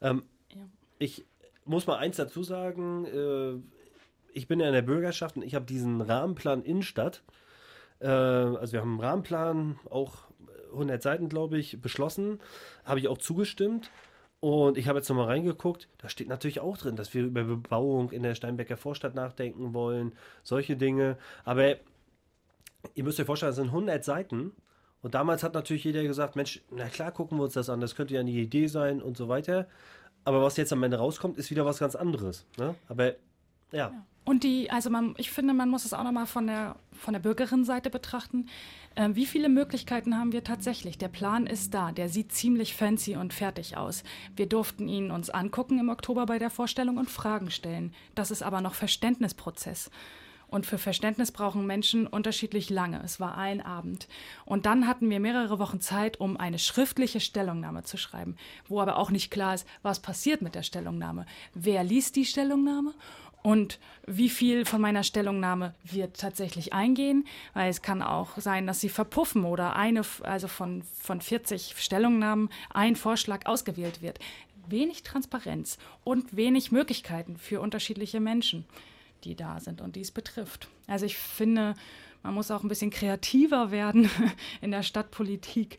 A: Ich muss mal eins dazu sagen, ich bin ja in der Bürgerschaft und ich habe diesen Rahmenplan Innenstadt, also wir haben einen Rahmenplan, auch 100 Seiten, glaube ich, beschlossen, habe ich auch zugestimmt und ich habe jetzt nochmal reingeguckt, da steht natürlich auch drin, dass wir über Bebauung in der Steinbecker Vorstadt nachdenken wollen, solche Dinge, aber ihr müsst euch vorstellen, das sind 100 Seiten. Und damals hat natürlich jeder gesagt, Mensch, na klar, gucken wir uns das an, das könnte ja eine Idee sein und so weiter. Aber was jetzt am Ende rauskommt, ist wieder was ganz anderes. Ne? Aber ja.
C: Und ich finde, man muss es auch nochmal von der Bürgerinnenseite betrachten. Wie viele Möglichkeiten haben wir tatsächlich? Der Plan ist da, der sieht ziemlich fancy und fertig aus. Wir durften ihn uns angucken im Oktober bei der Vorstellung und Fragen stellen. Das ist aber noch Verständnisprozess. Und für Verständnis brauchen Menschen unterschiedlich lange. Es war ein Abend. Und dann hatten wir mehrere Wochen Zeit, um eine schriftliche Stellungnahme zu schreiben, wo aber auch nicht klar ist, was passiert mit der Stellungnahme. Wer liest die Stellungnahme? Und wie viel von meiner Stellungnahme wird tatsächlich eingehen? Weil es kann auch sein, dass sie verpuffen oder von 40 Stellungnahmen ein Vorschlag ausgewählt wird. Wenig Transparenz und wenig Möglichkeiten für unterschiedliche Menschen, die da sind und die es betrifft. Also ich finde, man muss auch ein bisschen kreativer werden in der Stadtpolitik,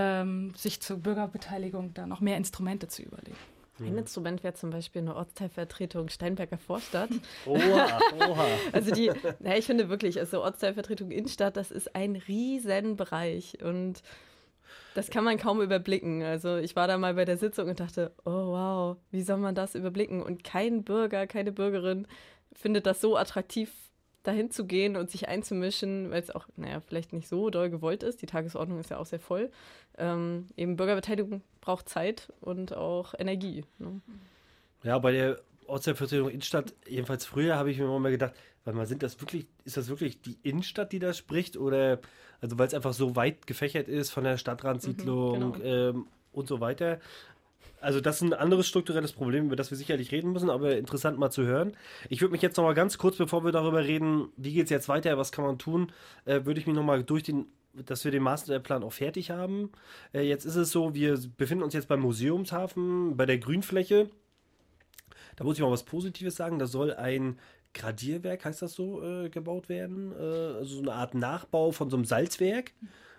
C: sich zur Bürgerbeteiligung da noch mehr Instrumente zu überlegen.
B: Ein Instrument wäre zum Beispiel eine Ortsteilvertretung Steinbecker Vorstadt.
A: Oha.
B: Also ich finde wirklich, also Ortsteilvertretung Innenstadt, das ist ein Riesenbereich und das kann man kaum überblicken. Also ich war da mal bei der Sitzung und dachte, oh wow, wie soll man das überblicken? Und kein Bürger, keine Bürgerin findet das so attraktiv, dahin zu gehen und sich einzumischen, weil es auch, vielleicht nicht so doll gewollt ist. Die Tagesordnung ist ja auch sehr voll. Eben Bürgerbeteiligung braucht Zeit und auch Energie. Ne?
A: Ja, bei der Ortsteilvertretung Innenstadt, jedenfalls früher, habe ich mir immer mal gedacht, ist das wirklich die Innenstadt, die da spricht? Oder, also weil es einfach so weit gefächert ist von der Stadtrandsiedlung und so weiter. Also das ist ein anderes strukturelles Problem, über das wir sicherlich reden müssen, aber interessant mal zu hören. Ich würde mich jetzt noch mal ganz kurz, bevor wir darüber reden, wie geht es jetzt weiter, was kann man tun, würde ich mich noch mal dass wir den Masterplan auch fertig haben. Jetzt ist es so, wir befinden uns jetzt beim Museumshafen, bei der Grünfläche. Da muss ich mal was Positives sagen, da soll ein Gradierwerk, heißt das so, gebaut werden. Also so eine Art Nachbau von so einem Salzwerk.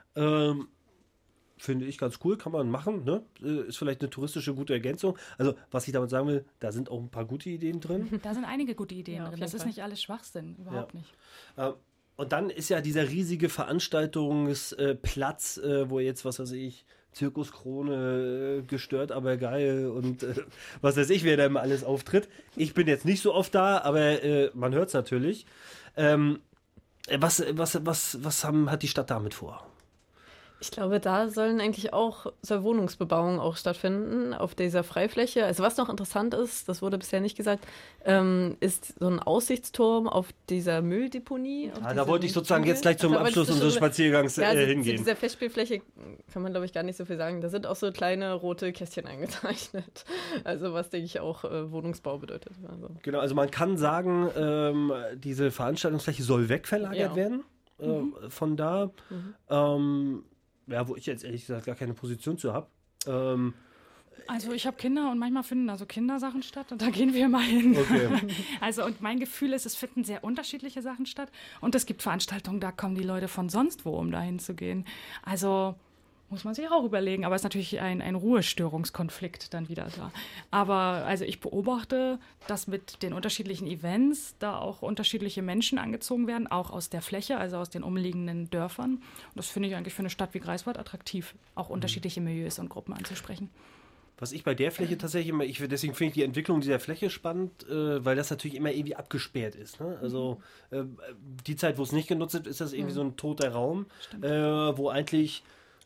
A: Finde ich ganz cool, kann man machen, ne? Ist vielleicht eine touristische gute Ergänzung. Also, was ich damit sagen will, da sind auch ein paar gute Ideen drin.
C: Da sind einige gute Ideen drin. Das ist nicht alles Schwachsinn, überhaupt nicht.
A: Und dann ist ja dieser riesige Veranstaltungsplatz, wo jetzt, was weiß ich, Zirkuskrone, gestört, aber geil und was weiß ich, wer da immer alles auftritt. Ich bin jetzt nicht so oft da, aber man hört es natürlich. Was hat die Stadt damit vor?
B: Ich glaube, da soll Wohnungsbebauung auch stattfinden auf dieser Freifläche. Also was noch interessant ist, das wurde bisher nicht gesagt, ist so ein Aussichtsturm auf dieser Mülldeponie.
A: Da wollte ich sozusagen jetzt gleich zum Abschluss unseres Spaziergangs hingehen.
B: Zu dieser Festspielfläche kann man, glaube ich, gar nicht so viel sagen. Da sind auch so kleine rote Kästchen eingezeichnet. Also was, denke ich, auch Wohnungsbau bedeutet. Also.
A: Genau, also man kann sagen, diese Veranstaltungsfläche soll wegverlagert werden von da. Wo ich jetzt ehrlich gesagt gar keine Position zu habe.
C: Also ich habe Kinder und manchmal finden da so Kindersachen statt und da gehen wir mal hin.
A: Okay.
C: Also und mein Gefühl ist, es finden sehr unterschiedliche Sachen statt und es gibt Veranstaltungen, da kommen die Leute von sonst wo, um da hinzugehen. Also muss man sich auch überlegen, aber es ist natürlich ein Ruhestörungskonflikt dann wieder da. Aber also ich beobachte, dass mit den unterschiedlichen Events da auch unterschiedliche Menschen angezogen werden, auch aus der Fläche, also aus den umliegenden Dörfern. Und das finde ich eigentlich für eine Stadt wie Greifswald attraktiv, auch unterschiedliche Milieus und Gruppen anzusprechen.
A: Was ich bei der Fläche tatsächlich immer, deswegen finde ich die Entwicklung dieser Fläche spannend, weil das natürlich immer irgendwie abgesperrt ist. Ne? Also die Zeit, wo es nicht genutzt wird, ist das irgendwie so ein toter Raum, wo eigentlich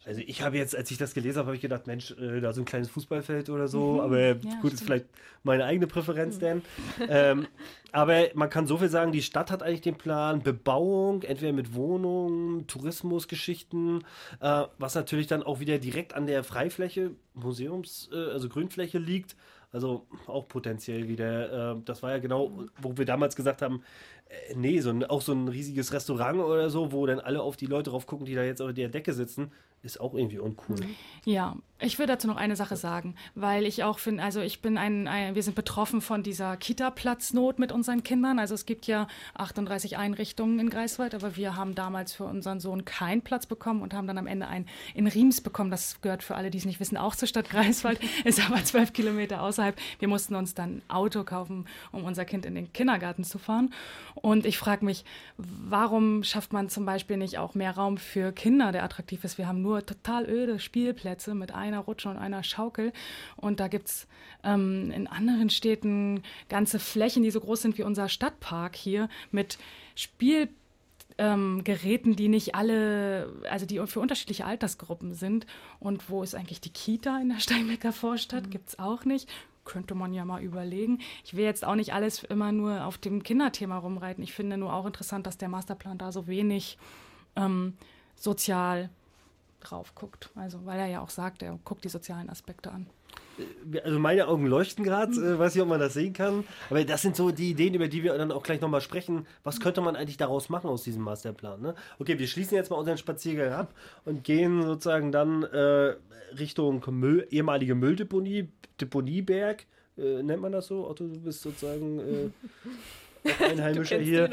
A: Also ich habe jetzt, als ich das gelesen habe, habe ich gedacht, Mensch, da so ein kleines Fußballfeld oder so, aber gut,
C: stimmt.
A: ist vielleicht meine eigene Präferenz denn. Aber man kann so viel sagen, die Stadt hat eigentlich den Plan, Bebauung, entweder mit Wohnungen, Tourismusgeschichten, was natürlich dann auch wieder direkt an der Freifläche, also Grünfläche liegt. Also auch potenziell wieder, das war ja genau, wo wir damals gesagt haben, nee, auch so ein riesiges Restaurant oder so, wo dann alle auf die Leute drauf gucken, die da jetzt auf der Decke sitzen, ist auch irgendwie uncool.
C: Ja, ich will dazu noch eine Sache sagen, weil ich auch finde, also wir sind betroffen von dieser Kita-Platznot mit unseren Kindern. Also es gibt ja 38 Einrichtungen in Greifswald, aber wir haben damals für unseren Sohn keinen Platz bekommen und haben dann am Ende einen in Riems bekommen. Das gehört für alle, die es nicht wissen, auch zur Stadt Greifswald, ist aber 12 Kilometer außerhalb. Wir mussten uns dann ein Auto kaufen, um unser Kind in den Kindergarten zu fahren. Und ich frage mich, warum schafft man zum Beispiel nicht auch mehr Raum für Kinder, der attraktiv ist? Wir haben nur total öde Spielplätze mit einer Rutsche und einer Schaukel. Und da gibt es in anderen Städten ganze Flächen, die so groß sind wie unser Stadtpark hier, mit Spielgeräten, die nicht alle, also die für unterschiedliche Altersgruppen sind. Und wo ist eigentlich die Kita in der Steinbecker Vorstadt? Gibt es auch nicht. Könnte man ja mal überlegen. Ich will jetzt auch nicht alles immer nur auf dem Kinderthema rumreiten. Ich finde nur auch interessant, dass der Masterplan da so wenig sozial drauf guckt. Also, weil er ja auch sagt, er guckt die sozialen Aspekte an.
A: Also meine Augen leuchten gerade, weiß nicht, ob man das sehen kann. Aber das sind so die Ideen, über die wir dann auch gleich nochmal sprechen. Was könnte man eigentlich daraus machen aus diesem Masterplan? Ne? Okay, wir schließen jetzt mal unseren Spaziergang ab und gehen sozusagen dann Richtung ehemalige Mülldeponieberg. Nennt man das so? Otto, du bist sozusagen auch Einheimischer hier.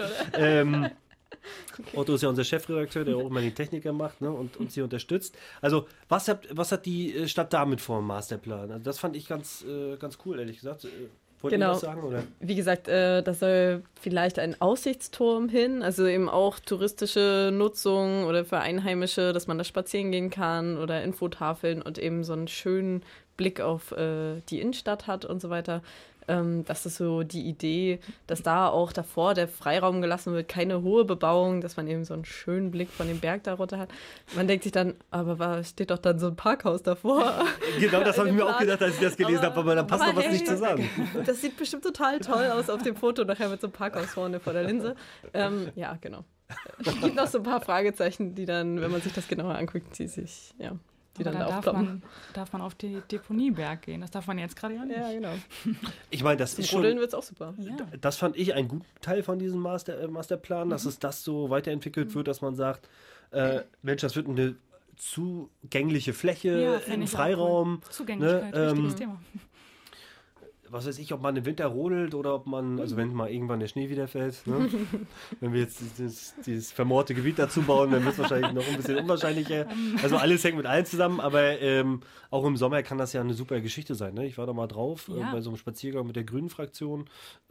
A: Otto ist ja unser Chefredakteur, der auch immer die Techniker macht, ne, und uns hier unterstützt. Also, was hat die Stadt damit vor dem Masterplan? Also, das fand ich ganz cool, ehrlich gesagt. Wollt ihr das sagen? Oder?
B: Wie gesagt, da soll vielleicht ein Aussichtsturm hin, also eben auch touristische Nutzung oder für Einheimische, dass man da spazieren gehen kann oder Infotafeln und eben so einen schönen Blick auf die Innenstadt hat und so weiter. Das ist so die Idee, dass da auch davor der Freiraum gelassen wird, keine hohe Bebauung, dass man eben so einen schönen Blick von dem Berg da runter hat. Man denkt sich dann, aber steht doch dann so ein Parkhaus davor.
A: Genau, das habe ich mir auch gedacht, als ich das gelesen habe, aber dann passt doch was nicht zusammen.
B: Das sieht bestimmt total toll aus auf dem Foto, nachher mit so einem Parkhaus vorne vor der Linse. Ja, genau. Es gibt noch so ein paar Fragezeichen, die dann, wenn man sich das genauer anguckt, die dann aufploppen.
C: Darf man auf die Deponieberg gehen. Das darf man jetzt gerade ja nicht.
B: Ja, genau.
A: Ich meine, das ist schon...
B: Rodeln wird es auch super.
C: Ja.
A: Das fand ich ein guter Teil von diesem Masterplan, dass es das so weiterentwickelt wird, dass man sagt, Mensch, das wird eine zugängliche Fläche, ein Freiraum.
C: Cool. Zugänglichkeit, wichtiges Thema.
A: Was weiß ich, ob man im Winter rodelt oder ob man, also wenn mal irgendwann der Schnee wieder fällt, ne? Wenn wir jetzt dieses vermoorte Gebiet dazu bauen, dann wird es wahrscheinlich noch ein bisschen unwahrscheinlicher. Also alles hängt mit allem zusammen, aber auch im Sommer kann das ja eine super Geschichte sein. Ne? Ich war da mal drauf, bei so einem Spaziergang mit der Grünen Fraktion.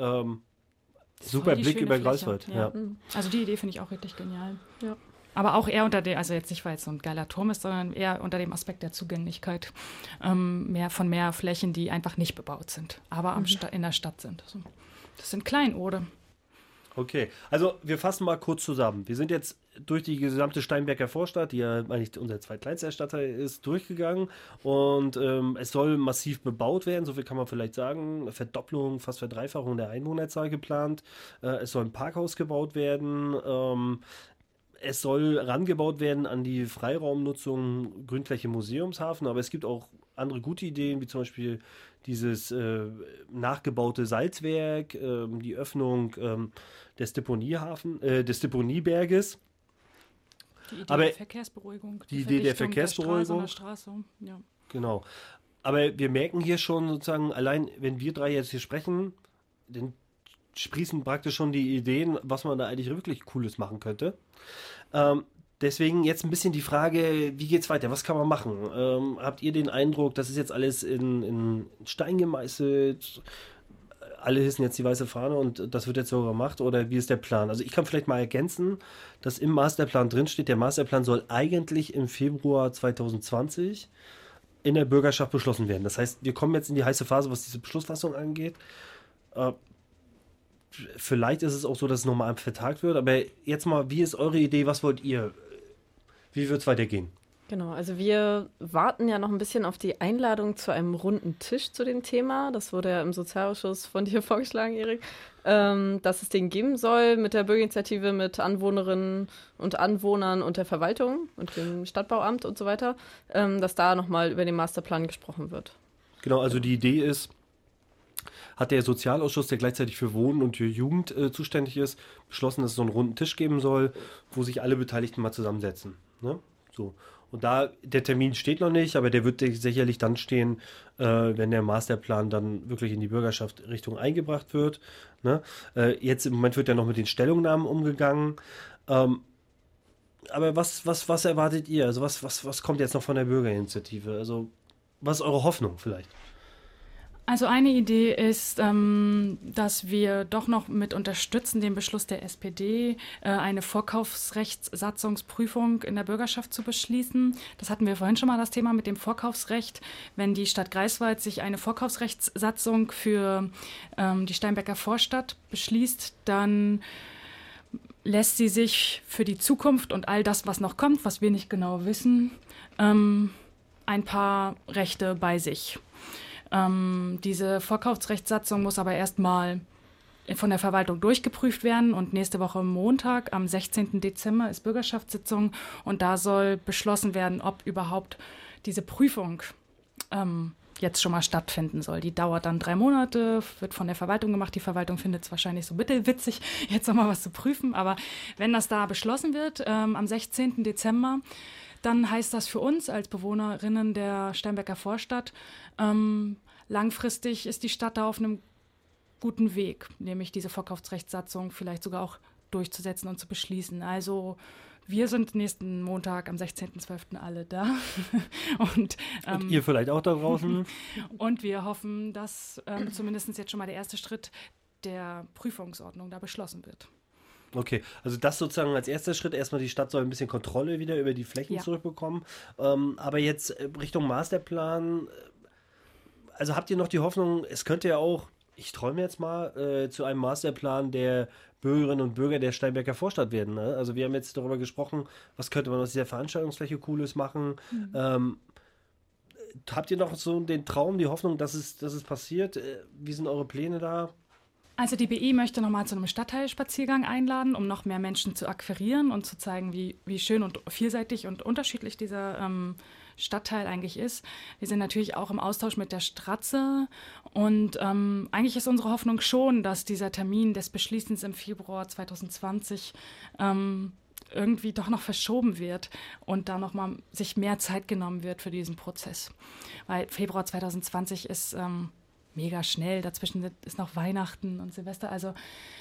A: Super Blick über Greifswald. Ja.
C: Also die Idee finde ich auch richtig genial.
B: Ja.
C: Aber auch eher unter dem, also jetzt nicht, weil es so ein geiler Turm ist, sondern eher unter dem Aspekt der Zugänglichkeit. Mehr Flächen, die einfach nicht bebaut sind, aber in der Stadt sind. Also, das sind Kleinode.
A: Okay, also wir fassen mal kurz zusammen. Wir sind jetzt durch die gesamte Steinberger Vorstadt, die ja eigentlich unser zweitkleinster Stadtteil ist, durchgegangen und es soll massiv bebaut werden, so viel kann man vielleicht sagen. Verdopplung, fast Verdreifachung der Einwohnerzahl geplant. Es soll ein Parkhaus gebaut werden. Es soll rangebaut werden an die Freiraumnutzung Grünfläche Museumshafen, aber es gibt auch andere gute Ideen, wie zum Beispiel dieses nachgebaute Salzwerk, die Öffnung des Deponieberges.
C: Die Idee der Verkehrsberuhigung.
A: Die Idee der Verkehrsberuhigung.
C: Straße, ja.
A: Genau. Aber wir merken hier schon sozusagen, allein wenn wir drei jetzt hier sprechen, dann sprießen praktisch schon die Ideen, was man da eigentlich wirklich Cooles machen könnte. Deswegen jetzt ein bisschen die Frage, wie geht's weiter? Was kann man machen? Habt ihr den Eindruck, das ist jetzt alles in Stein gemeißelt? Alle hissen jetzt die weiße Fahne und das wird jetzt so gemacht? Oder wie ist der Plan? Also ich kann vielleicht mal ergänzen, dass im Masterplan drinsteht, der Masterplan soll eigentlich im Februar 2020 in der Bürgerschaft beschlossen werden. Das heißt, wir kommen jetzt in die heiße Phase, was diese Beschlussfassung angeht. Vielleicht ist es auch so, dass es nochmal vertagt wird, aber jetzt mal, wie ist eure Idee, was wollt ihr? Wie wird es weitergehen?
B: Genau, also wir warten ja noch ein bisschen auf die Einladung zu einem runden Tisch zu dem Thema. Das wurde ja im Sozialausschuss von dir vorgeschlagen, Erik, dass es den geben soll mit der Bürgerinitiative, mit Anwohnerinnen und Anwohnern und der Verwaltung und dem Stadtbauamt und so weiter, dass da nochmal über den Masterplan gesprochen wird.
A: Genau, also die Idee ist, hat der Sozialausschuss, der gleichzeitig für Wohnen und für Jugend zuständig ist, beschlossen, dass es so einen runden Tisch geben soll, wo sich alle Beteiligten mal zusammensetzen. Ne? So. Und der Termin steht noch nicht, aber der wird sicherlich dann stehen, wenn der Masterplan dann wirklich in die Bürgerschaft Richtung eingebracht wird. Ne? Jetzt im Moment wird ja noch mit den Stellungnahmen umgegangen. Aber was erwartet ihr? Also was kommt jetzt noch von der Bürgerinitiative? Also was ist eure Hoffnung vielleicht?
C: Also eine Idee ist, dass wir doch noch mit unterstützen, den Beschluss der SPD, eine Vorkaufsrechtssatzungsprüfung in der Bürgerschaft zu beschließen. Das hatten wir vorhin schon mal, das Thema mit dem Vorkaufsrecht. Wenn die Stadt Greifswald sich eine Vorkaufsrechtssatzung für die Steinbecker Vorstadt beschließt, dann lässt sie sich für die Zukunft und all das, was noch kommt, was wir nicht genau wissen, ein paar Rechte bei sich. Diese Vorkaufsrechtssatzung muss aber erstmal von der Verwaltung durchgeprüft werden und nächste Woche Montag, am 16. Dezember, ist Bürgerschaftssitzung und da soll beschlossen werden, ob überhaupt diese Prüfung jetzt schon mal stattfinden soll. Die dauert dann 3 Monate, wird von der Verwaltung gemacht. Die Verwaltung findet es wahrscheinlich so mittelwitzig, jetzt nochmal was zu prüfen, aber wenn das da beschlossen wird, am 16. Dezember, dann heißt das für uns als Bewohnerinnen der Steinbecker Vorstadt, langfristig ist die Stadt da auf einem guten Weg, nämlich diese Vorkaufsrechtssatzung vielleicht sogar auch durchzusetzen und zu beschließen. Also wir sind nächsten Montag am 16.12. alle da. Und
A: ihr vielleicht auch da draußen.
C: Und wir hoffen, dass zumindest jetzt schon mal der erste Schritt der Prüfungsordnung da beschlossen wird.
A: Okay, also das sozusagen als erster Schritt. Erstmal die Stadt soll ein bisschen Kontrolle wieder über die Flächen zurückbekommen. Aber jetzt Richtung Masterplan, also habt ihr noch die Hoffnung, es könnte ja auch, ich träume jetzt mal, zu einem Masterplan der Bürgerinnen und Bürger der Steinbecker Vorstadt werden. Ne? Also wir haben jetzt darüber gesprochen, was könnte man aus dieser Veranstaltungsfläche Cooles machen. Habt ihr noch so den Traum, die Hoffnung, dass es passiert? Wie sind eure Pläne da?
C: Also die BI möchte nochmal zu einem Stadtteilspaziergang einladen, um noch mehr Menschen zu akquirieren und zu zeigen, wie schön und vielseitig und unterschiedlich dieser Stadtteil eigentlich ist. Wir sind natürlich auch im Austausch mit der Stratze und eigentlich ist unsere Hoffnung schon, dass dieser Termin des Beschließens im Februar 2020 irgendwie doch noch verschoben wird und da nochmal sich mehr Zeit genommen wird für diesen Prozess. Weil Februar 2020 ist mega schnell, dazwischen ist noch Weihnachten und Silvester. Also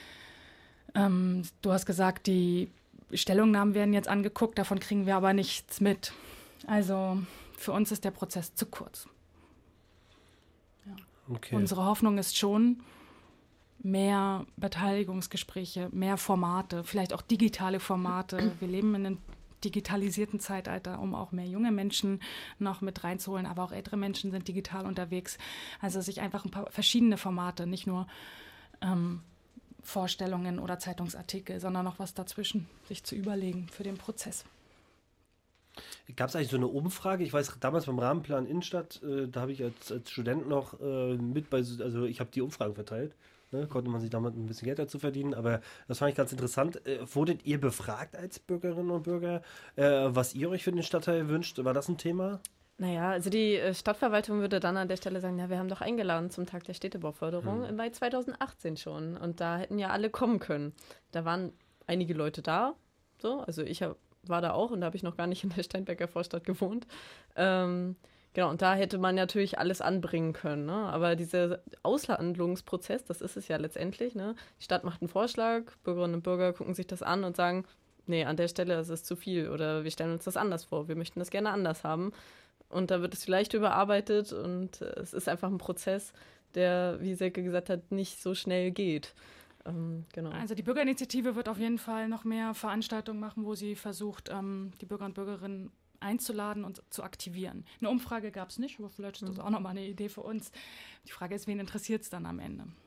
C: du hast gesagt, die Stellungnahmen werden jetzt angeguckt, davon kriegen wir aber nichts mit. Also für uns ist der Prozess zu kurz. Ja. Okay. Unsere Hoffnung ist schon mehr Beteiligungsgespräche, mehr Formate, vielleicht auch digitale Formate. Wir leben in einem digitalisierten Zeitalter, um auch mehr junge Menschen noch mit reinzuholen, aber auch ältere Menschen sind digital unterwegs. Also sich einfach ein paar verschiedene Formate, nicht nur Vorstellungen oder Zeitungsartikel, sondern noch was dazwischen, sich zu überlegen für den Prozess.
A: Gab es eigentlich so eine Umfrage? Ich weiß, damals beim Rahmenplan Innenstadt, da habe ich als Student noch also ich habe die Umfragen verteilt. Ne, konnte man sich damit ein bisschen Geld dazu verdienen, aber das fand ich ganz interessant. Wurdet ihr befragt als Bürgerinnen und Bürger, was ihr euch für den Stadtteil wünscht? War das ein Thema?
B: Naja, also die Stadtverwaltung würde dann an der Stelle sagen, ja, wir haben doch eingeladen zum Tag der Städtebauförderung im Mai 2018 schon und da hätten ja alle kommen können. Da waren einige Leute da, so, also ich war da auch und da habe ich noch gar nicht in der Steinbecker Vorstadt gewohnt. Genau, und da hätte man natürlich alles anbringen können. Ne? Aber dieser Aushandlungsprozess, das ist es ja letztendlich. Ne? Die Stadt macht einen Vorschlag, Bürgerinnen und Bürger gucken sich das an und sagen, nee, an der Stelle ist es zu viel oder wir stellen uns das anders vor, wir möchten das gerne anders haben. Und da wird es vielleicht überarbeitet und es ist einfach ein Prozess, der, wie Silke gesagt hat, nicht so schnell geht. Genau.
C: Also die Bürgerinitiative wird auf jeden Fall noch mehr Veranstaltungen machen, wo sie versucht, die Bürger und Bürgerinnen einzuladen und zu aktivieren. Eine Umfrage gab es nicht, aber vielleicht ist das auch nochmal eine Idee für uns. Die Frage ist, wen interessiert es dann am Ende?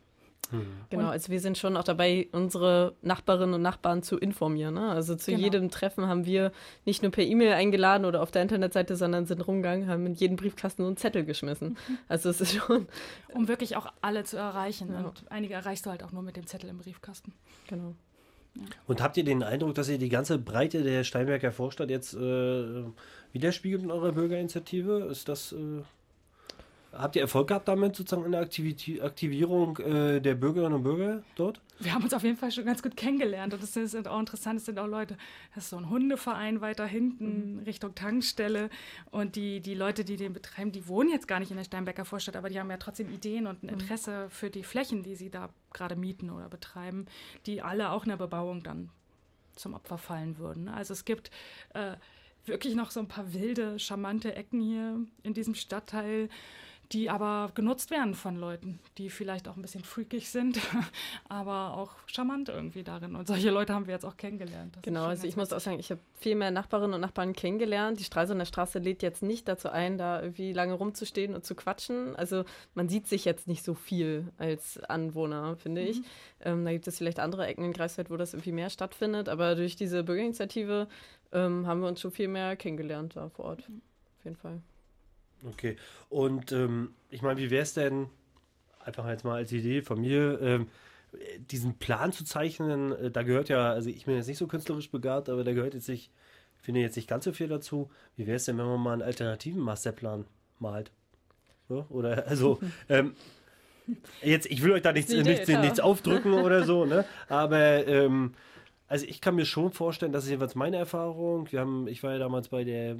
B: Genau, also wir sind schon auch dabei, unsere Nachbarinnen und Nachbarn zu informieren. Ne? Also zu jedem Treffen haben wir nicht nur per E-Mail eingeladen oder auf der Internetseite, sondern sind rumgegangen, haben in jeden Briefkasten so einen Zettel geschmissen. Also es ist schon...
C: Um wirklich auch alle zu erreichen. Ja. Und einige erreichst du halt auch nur mit dem Zettel im Briefkasten.
B: Genau.
A: Ja. Und habt ihr den Eindruck, dass ihr die ganze Breite der Steinberger Vorstadt jetzt widerspiegelt in eurer Bürgerinitiative? Ist das... Habt ihr Erfolg gehabt damit, sozusagen in der Aktivierung der Bürgerinnen und Bürger dort?
C: Wir haben uns auf jeden Fall schon ganz gut kennengelernt und das ist auch interessant, es sind auch Leute, das ist so ein Hundeverein weiter hinten Richtung Tankstelle und die Leute, die den betreiben, die wohnen jetzt gar nicht in der Steinberger Vorstadt, aber die haben ja trotzdem Ideen und ein Interesse für die Flächen, die sie da gerade mieten oder betreiben, die alle auch in der Bebauung dann zum Opfer fallen würden. Also es gibt wirklich noch so ein paar wilde, charmante Ecken hier in diesem Stadtteil, die aber genutzt werden von Leuten, die vielleicht auch ein bisschen freakig sind, aber auch charmant irgendwie darin. Und solche Leute haben wir jetzt auch kennengelernt.
B: Genau, also ich muss auch sagen, ich habe viel mehr Nachbarinnen und Nachbarn kennengelernt. Die Stralsunder Straße lädt jetzt nicht dazu ein, da irgendwie lange rumzustehen und zu quatschen. Also man sieht sich jetzt nicht so viel als Anwohner, finde ich. Da gibt es vielleicht andere Ecken in Greifswald, wo das irgendwie mehr stattfindet. Aber durch diese Bürgerinitiative haben wir uns schon viel mehr kennengelernt da vor Ort. Auf jeden Fall.
A: Okay, und ich meine, wie wäre es denn, einfach jetzt mal als Idee von mir, diesen Plan zu zeichnen, da gehört ja, also ich bin jetzt nicht so künstlerisch begabt, aber da gehört jetzt nicht, ich finde jetzt nicht ganz so viel dazu. Wie wäre es denn, wenn man mal einen alternativen Masterplan malt? So, oder, also, jetzt, ich will euch da nichts aufdrücken oder so, ne, aber, also ich kann mir schon vorstellen, das ist jedenfalls meine Erfahrung, ich war ja damals bei der,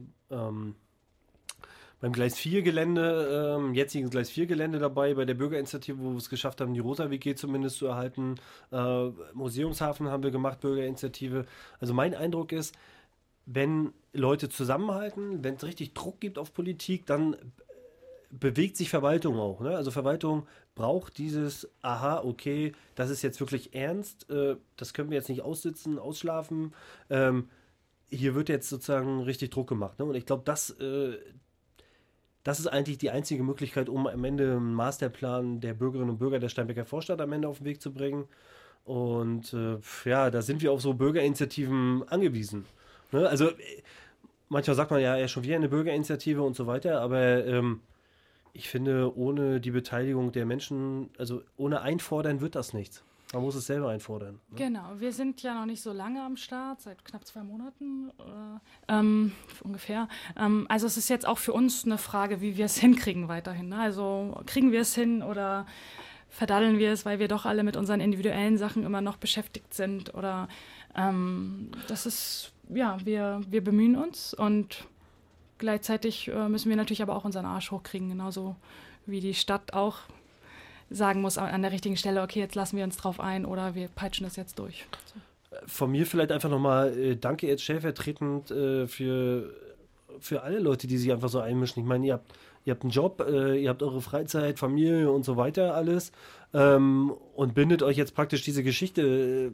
A: beim Gleis 4 Gelände, jetzigen Gleis 4 Gelände dabei, bei der Bürgerinitiative, wo wir es geschafft haben, die Rosa-WG zumindest zu erhalten. Museumshafen haben wir gemacht, Bürgerinitiative. Also mein Eindruck ist, wenn Leute zusammenhalten, wenn es richtig Druck gibt auf Politik, dann bewegt sich Verwaltung auch. Ne? Also Verwaltung braucht dieses, aha, okay, das ist jetzt wirklich ernst, das können wir jetzt nicht aussitzen, ausschlafen. Hier wird jetzt sozusagen richtig Druck gemacht. Ne? Und ich glaube, das ist eigentlich die einzige Möglichkeit, um am Ende einen Masterplan der Bürgerinnen und Bürger der Steinberger Vorstadt am Ende auf den Weg zu bringen. Und da sind wir auf so Bürgerinitiativen angewiesen. Ne? Also manchmal sagt man ja schon wieder eine Bürgerinitiative und so weiter, aber ich finde, ohne die Beteiligung der Menschen, also ohne Einfordern wird das nichts. Man muss es selber einfordern. Ne?
C: Genau, wir sind ja noch nicht so lange am Start, seit knapp 2 Monaten ungefähr. Also es ist jetzt auch für uns eine Frage, wie wir es hinkriegen weiterhin. Ne? Also kriegen wir es hin oder verdaddeln wir es, weil wir doch alle mit unseren individuellen Sachen immer noch beschäftigt sind. Oder das ist, ja, wir bemühen uns und gleichzeitig müssen wir natürlich aber auch unseren Arsch hochkriegen, genauso wie die Stadt auch sagen muss an der richtigen Stelle, okay, jetzt lassen wir uns drauf ein oder wir peitschen das jetzt durch. So.
A: Von mir vielleicht einfach nochmal danke jetzt stellvertretend für alle Leute, die sich einfach so einmischen. Ich meine, ihr habt einen Job, ihr habt eure Freizeit, Familie und so weiter alles und bindet euch jetzt praktisch diese Geschichte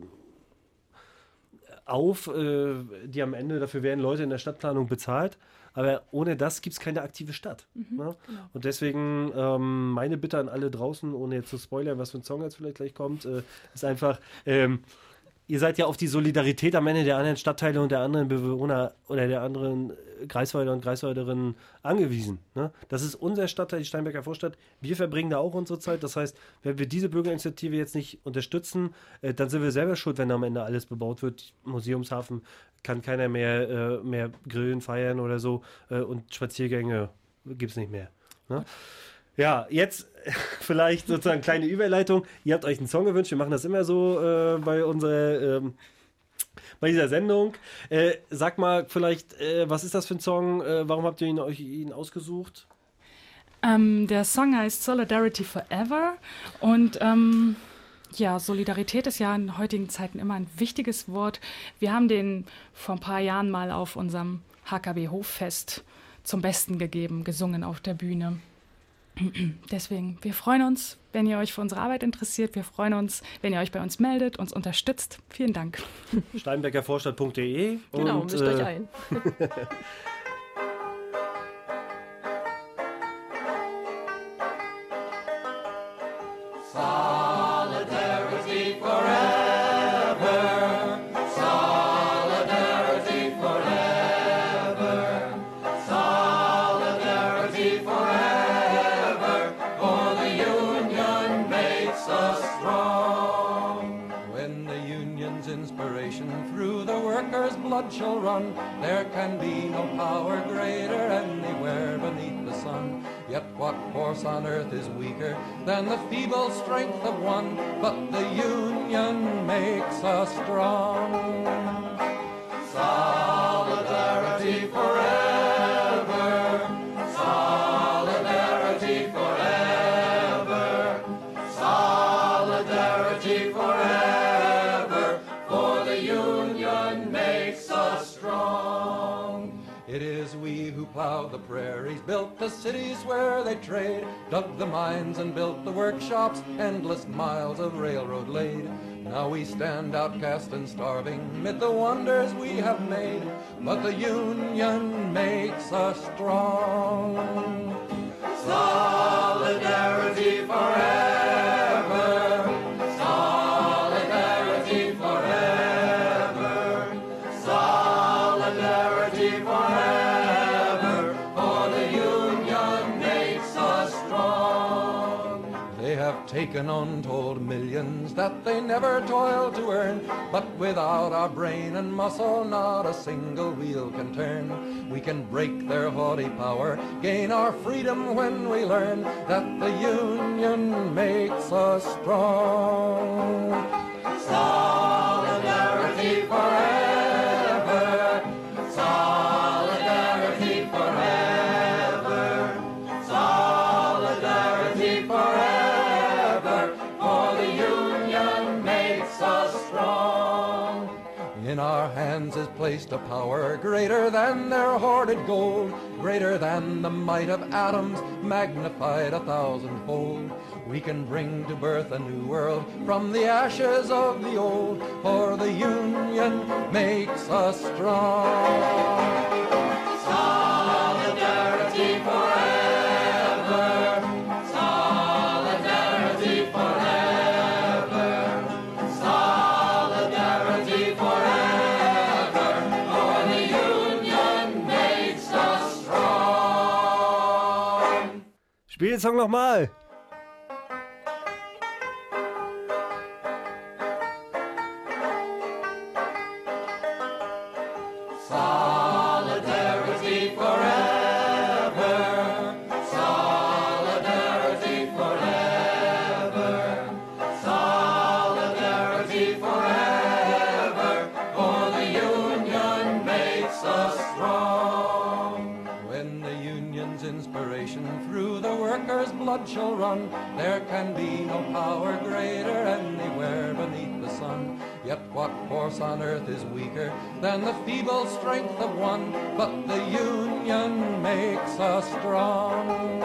A: auf, die am Ende, dafür werden Leute in der Stadtplanung bezahlt. Aber ohne das gibt es keine aktive Stadt. Ne? Genau. Und deswegen meine Bitte an alle draußen, ohne jetzt zu spoilern, was für ein Song jetzt vielleicht gleich kommt, ist einfach, ihr seid ja auf die Solidarität am Ende der anderen Stadtteile und der anderen Bewohner oder der anderen Greifswalder und Greifswalderinnen angewiesen. Ne? Das ist unser Stadtteil, die Steinberger Vorstadt. Wir verbringen da auch unsere Zeit. Das heißt, wenn wir diese Bürgerinitiative jetzt nicht unterstützen, dann sind wir selber schuld, wenn am Ende alles bebaut wird. Museumshafen kann keiner mehr grillen, feiern oder so und Spaziergänge gibt es nicht mehr. Ne? Ja, jetzt vielleicht sozusagen kleine Überleitung. Ihr habt euch einen Song gewünscht, wir machen das immer so bei dieser Sendung. Sag mal vielleicht, was ist das für ein Song? Warum habt ihr ihn ausgesucht?
C: Der Song heißt Solidarity Forever und Solidarität ist ja in heutigen Zeiten immer ein wichtiges Wort. Wir haben den vor ein paar Jahren mal auf unserem HKB-Hoffest zum Besten gegeben, gesungen auf der Bühne. Deswegen, wir freuen uns, wenn ihr euch für unsere Arbeit interessiert. Wir freuen uns, wenn ihr euch bei uns meldet, uns unterstützt. Vielen Dank.
A: Steinbergervorstadt.de
B: Genau, mischt euch ein.
D: Solidarity through the workers' blood shall run. There can be no power greater anywhere beneath the sun. Yet what force on earth is weaker than the feeble strength of one? But the union makes us strong. Solidarity forever, solidarity forever, solidarity forever, for the union makes us strong. It is we who plowed the prairies, built the cities where they trade, dug the mines and built the workshops, endless miles of railroad laid. Now we stand outcast and starving mid the wonders we have made, but the union makes us strong. Solidarity forever, solidarity forever, solidarity forever, for the union makes us strong. They have taken untold millions that they never toiled to earn, but without our brain and muscle not a single wheel can turn. We can break their haughty power, gain our freedom when we learn that the union makes us strong. Solidarity forever, solidarity forever, solidarity forever, for the union makes us strong. In our hands is placed a power greater than their hoarded gold, greater than the might of atoms, magnified 1,000-fold. We can bring to birth a new world from the ashes of the old, for the union makes us strong. Solidarity forever, solidarity forever, solidarity forever, for the union makes us strong.
A: Spiel den Song nochmal.
D: Solidarity forever, solidarity forever, solidarity forever, for the union makes us strong. When the union's inspiration through the workers' blood shall run, there can be no power greater anywhere beneath the sun. Yet what force on earth is weaker than the feeble strength of one? But the union makes us strong.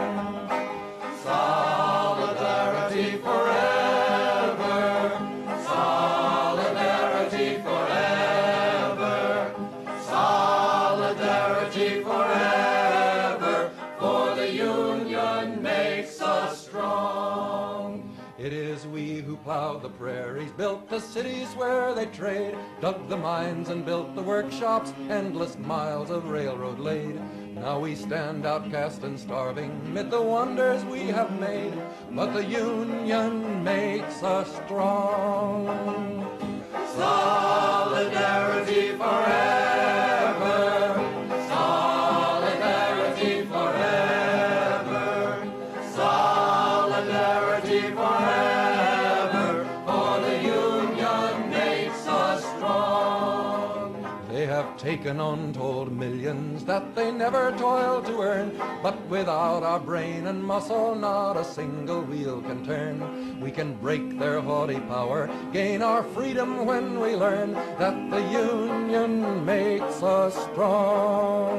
D: Solidarity forever, solidarity forever, solidarity forever, for the union makes us strong. It is we who plowed the prairies, built the cities where they trade, dug the mines and built the workshops, endless miles of railroad laid. Now we stand outcast and starving mid the wonders we have made, but the union makes us strong. Solidarity forever, solidarity forever, solidarity forever, for the union makes us strong. They have taken untold millions that they never toiled to earn, but without our brain and muscle not a single wheel can turn. We can break their haughty power, gain our freedom when we learn that the union makes us strong.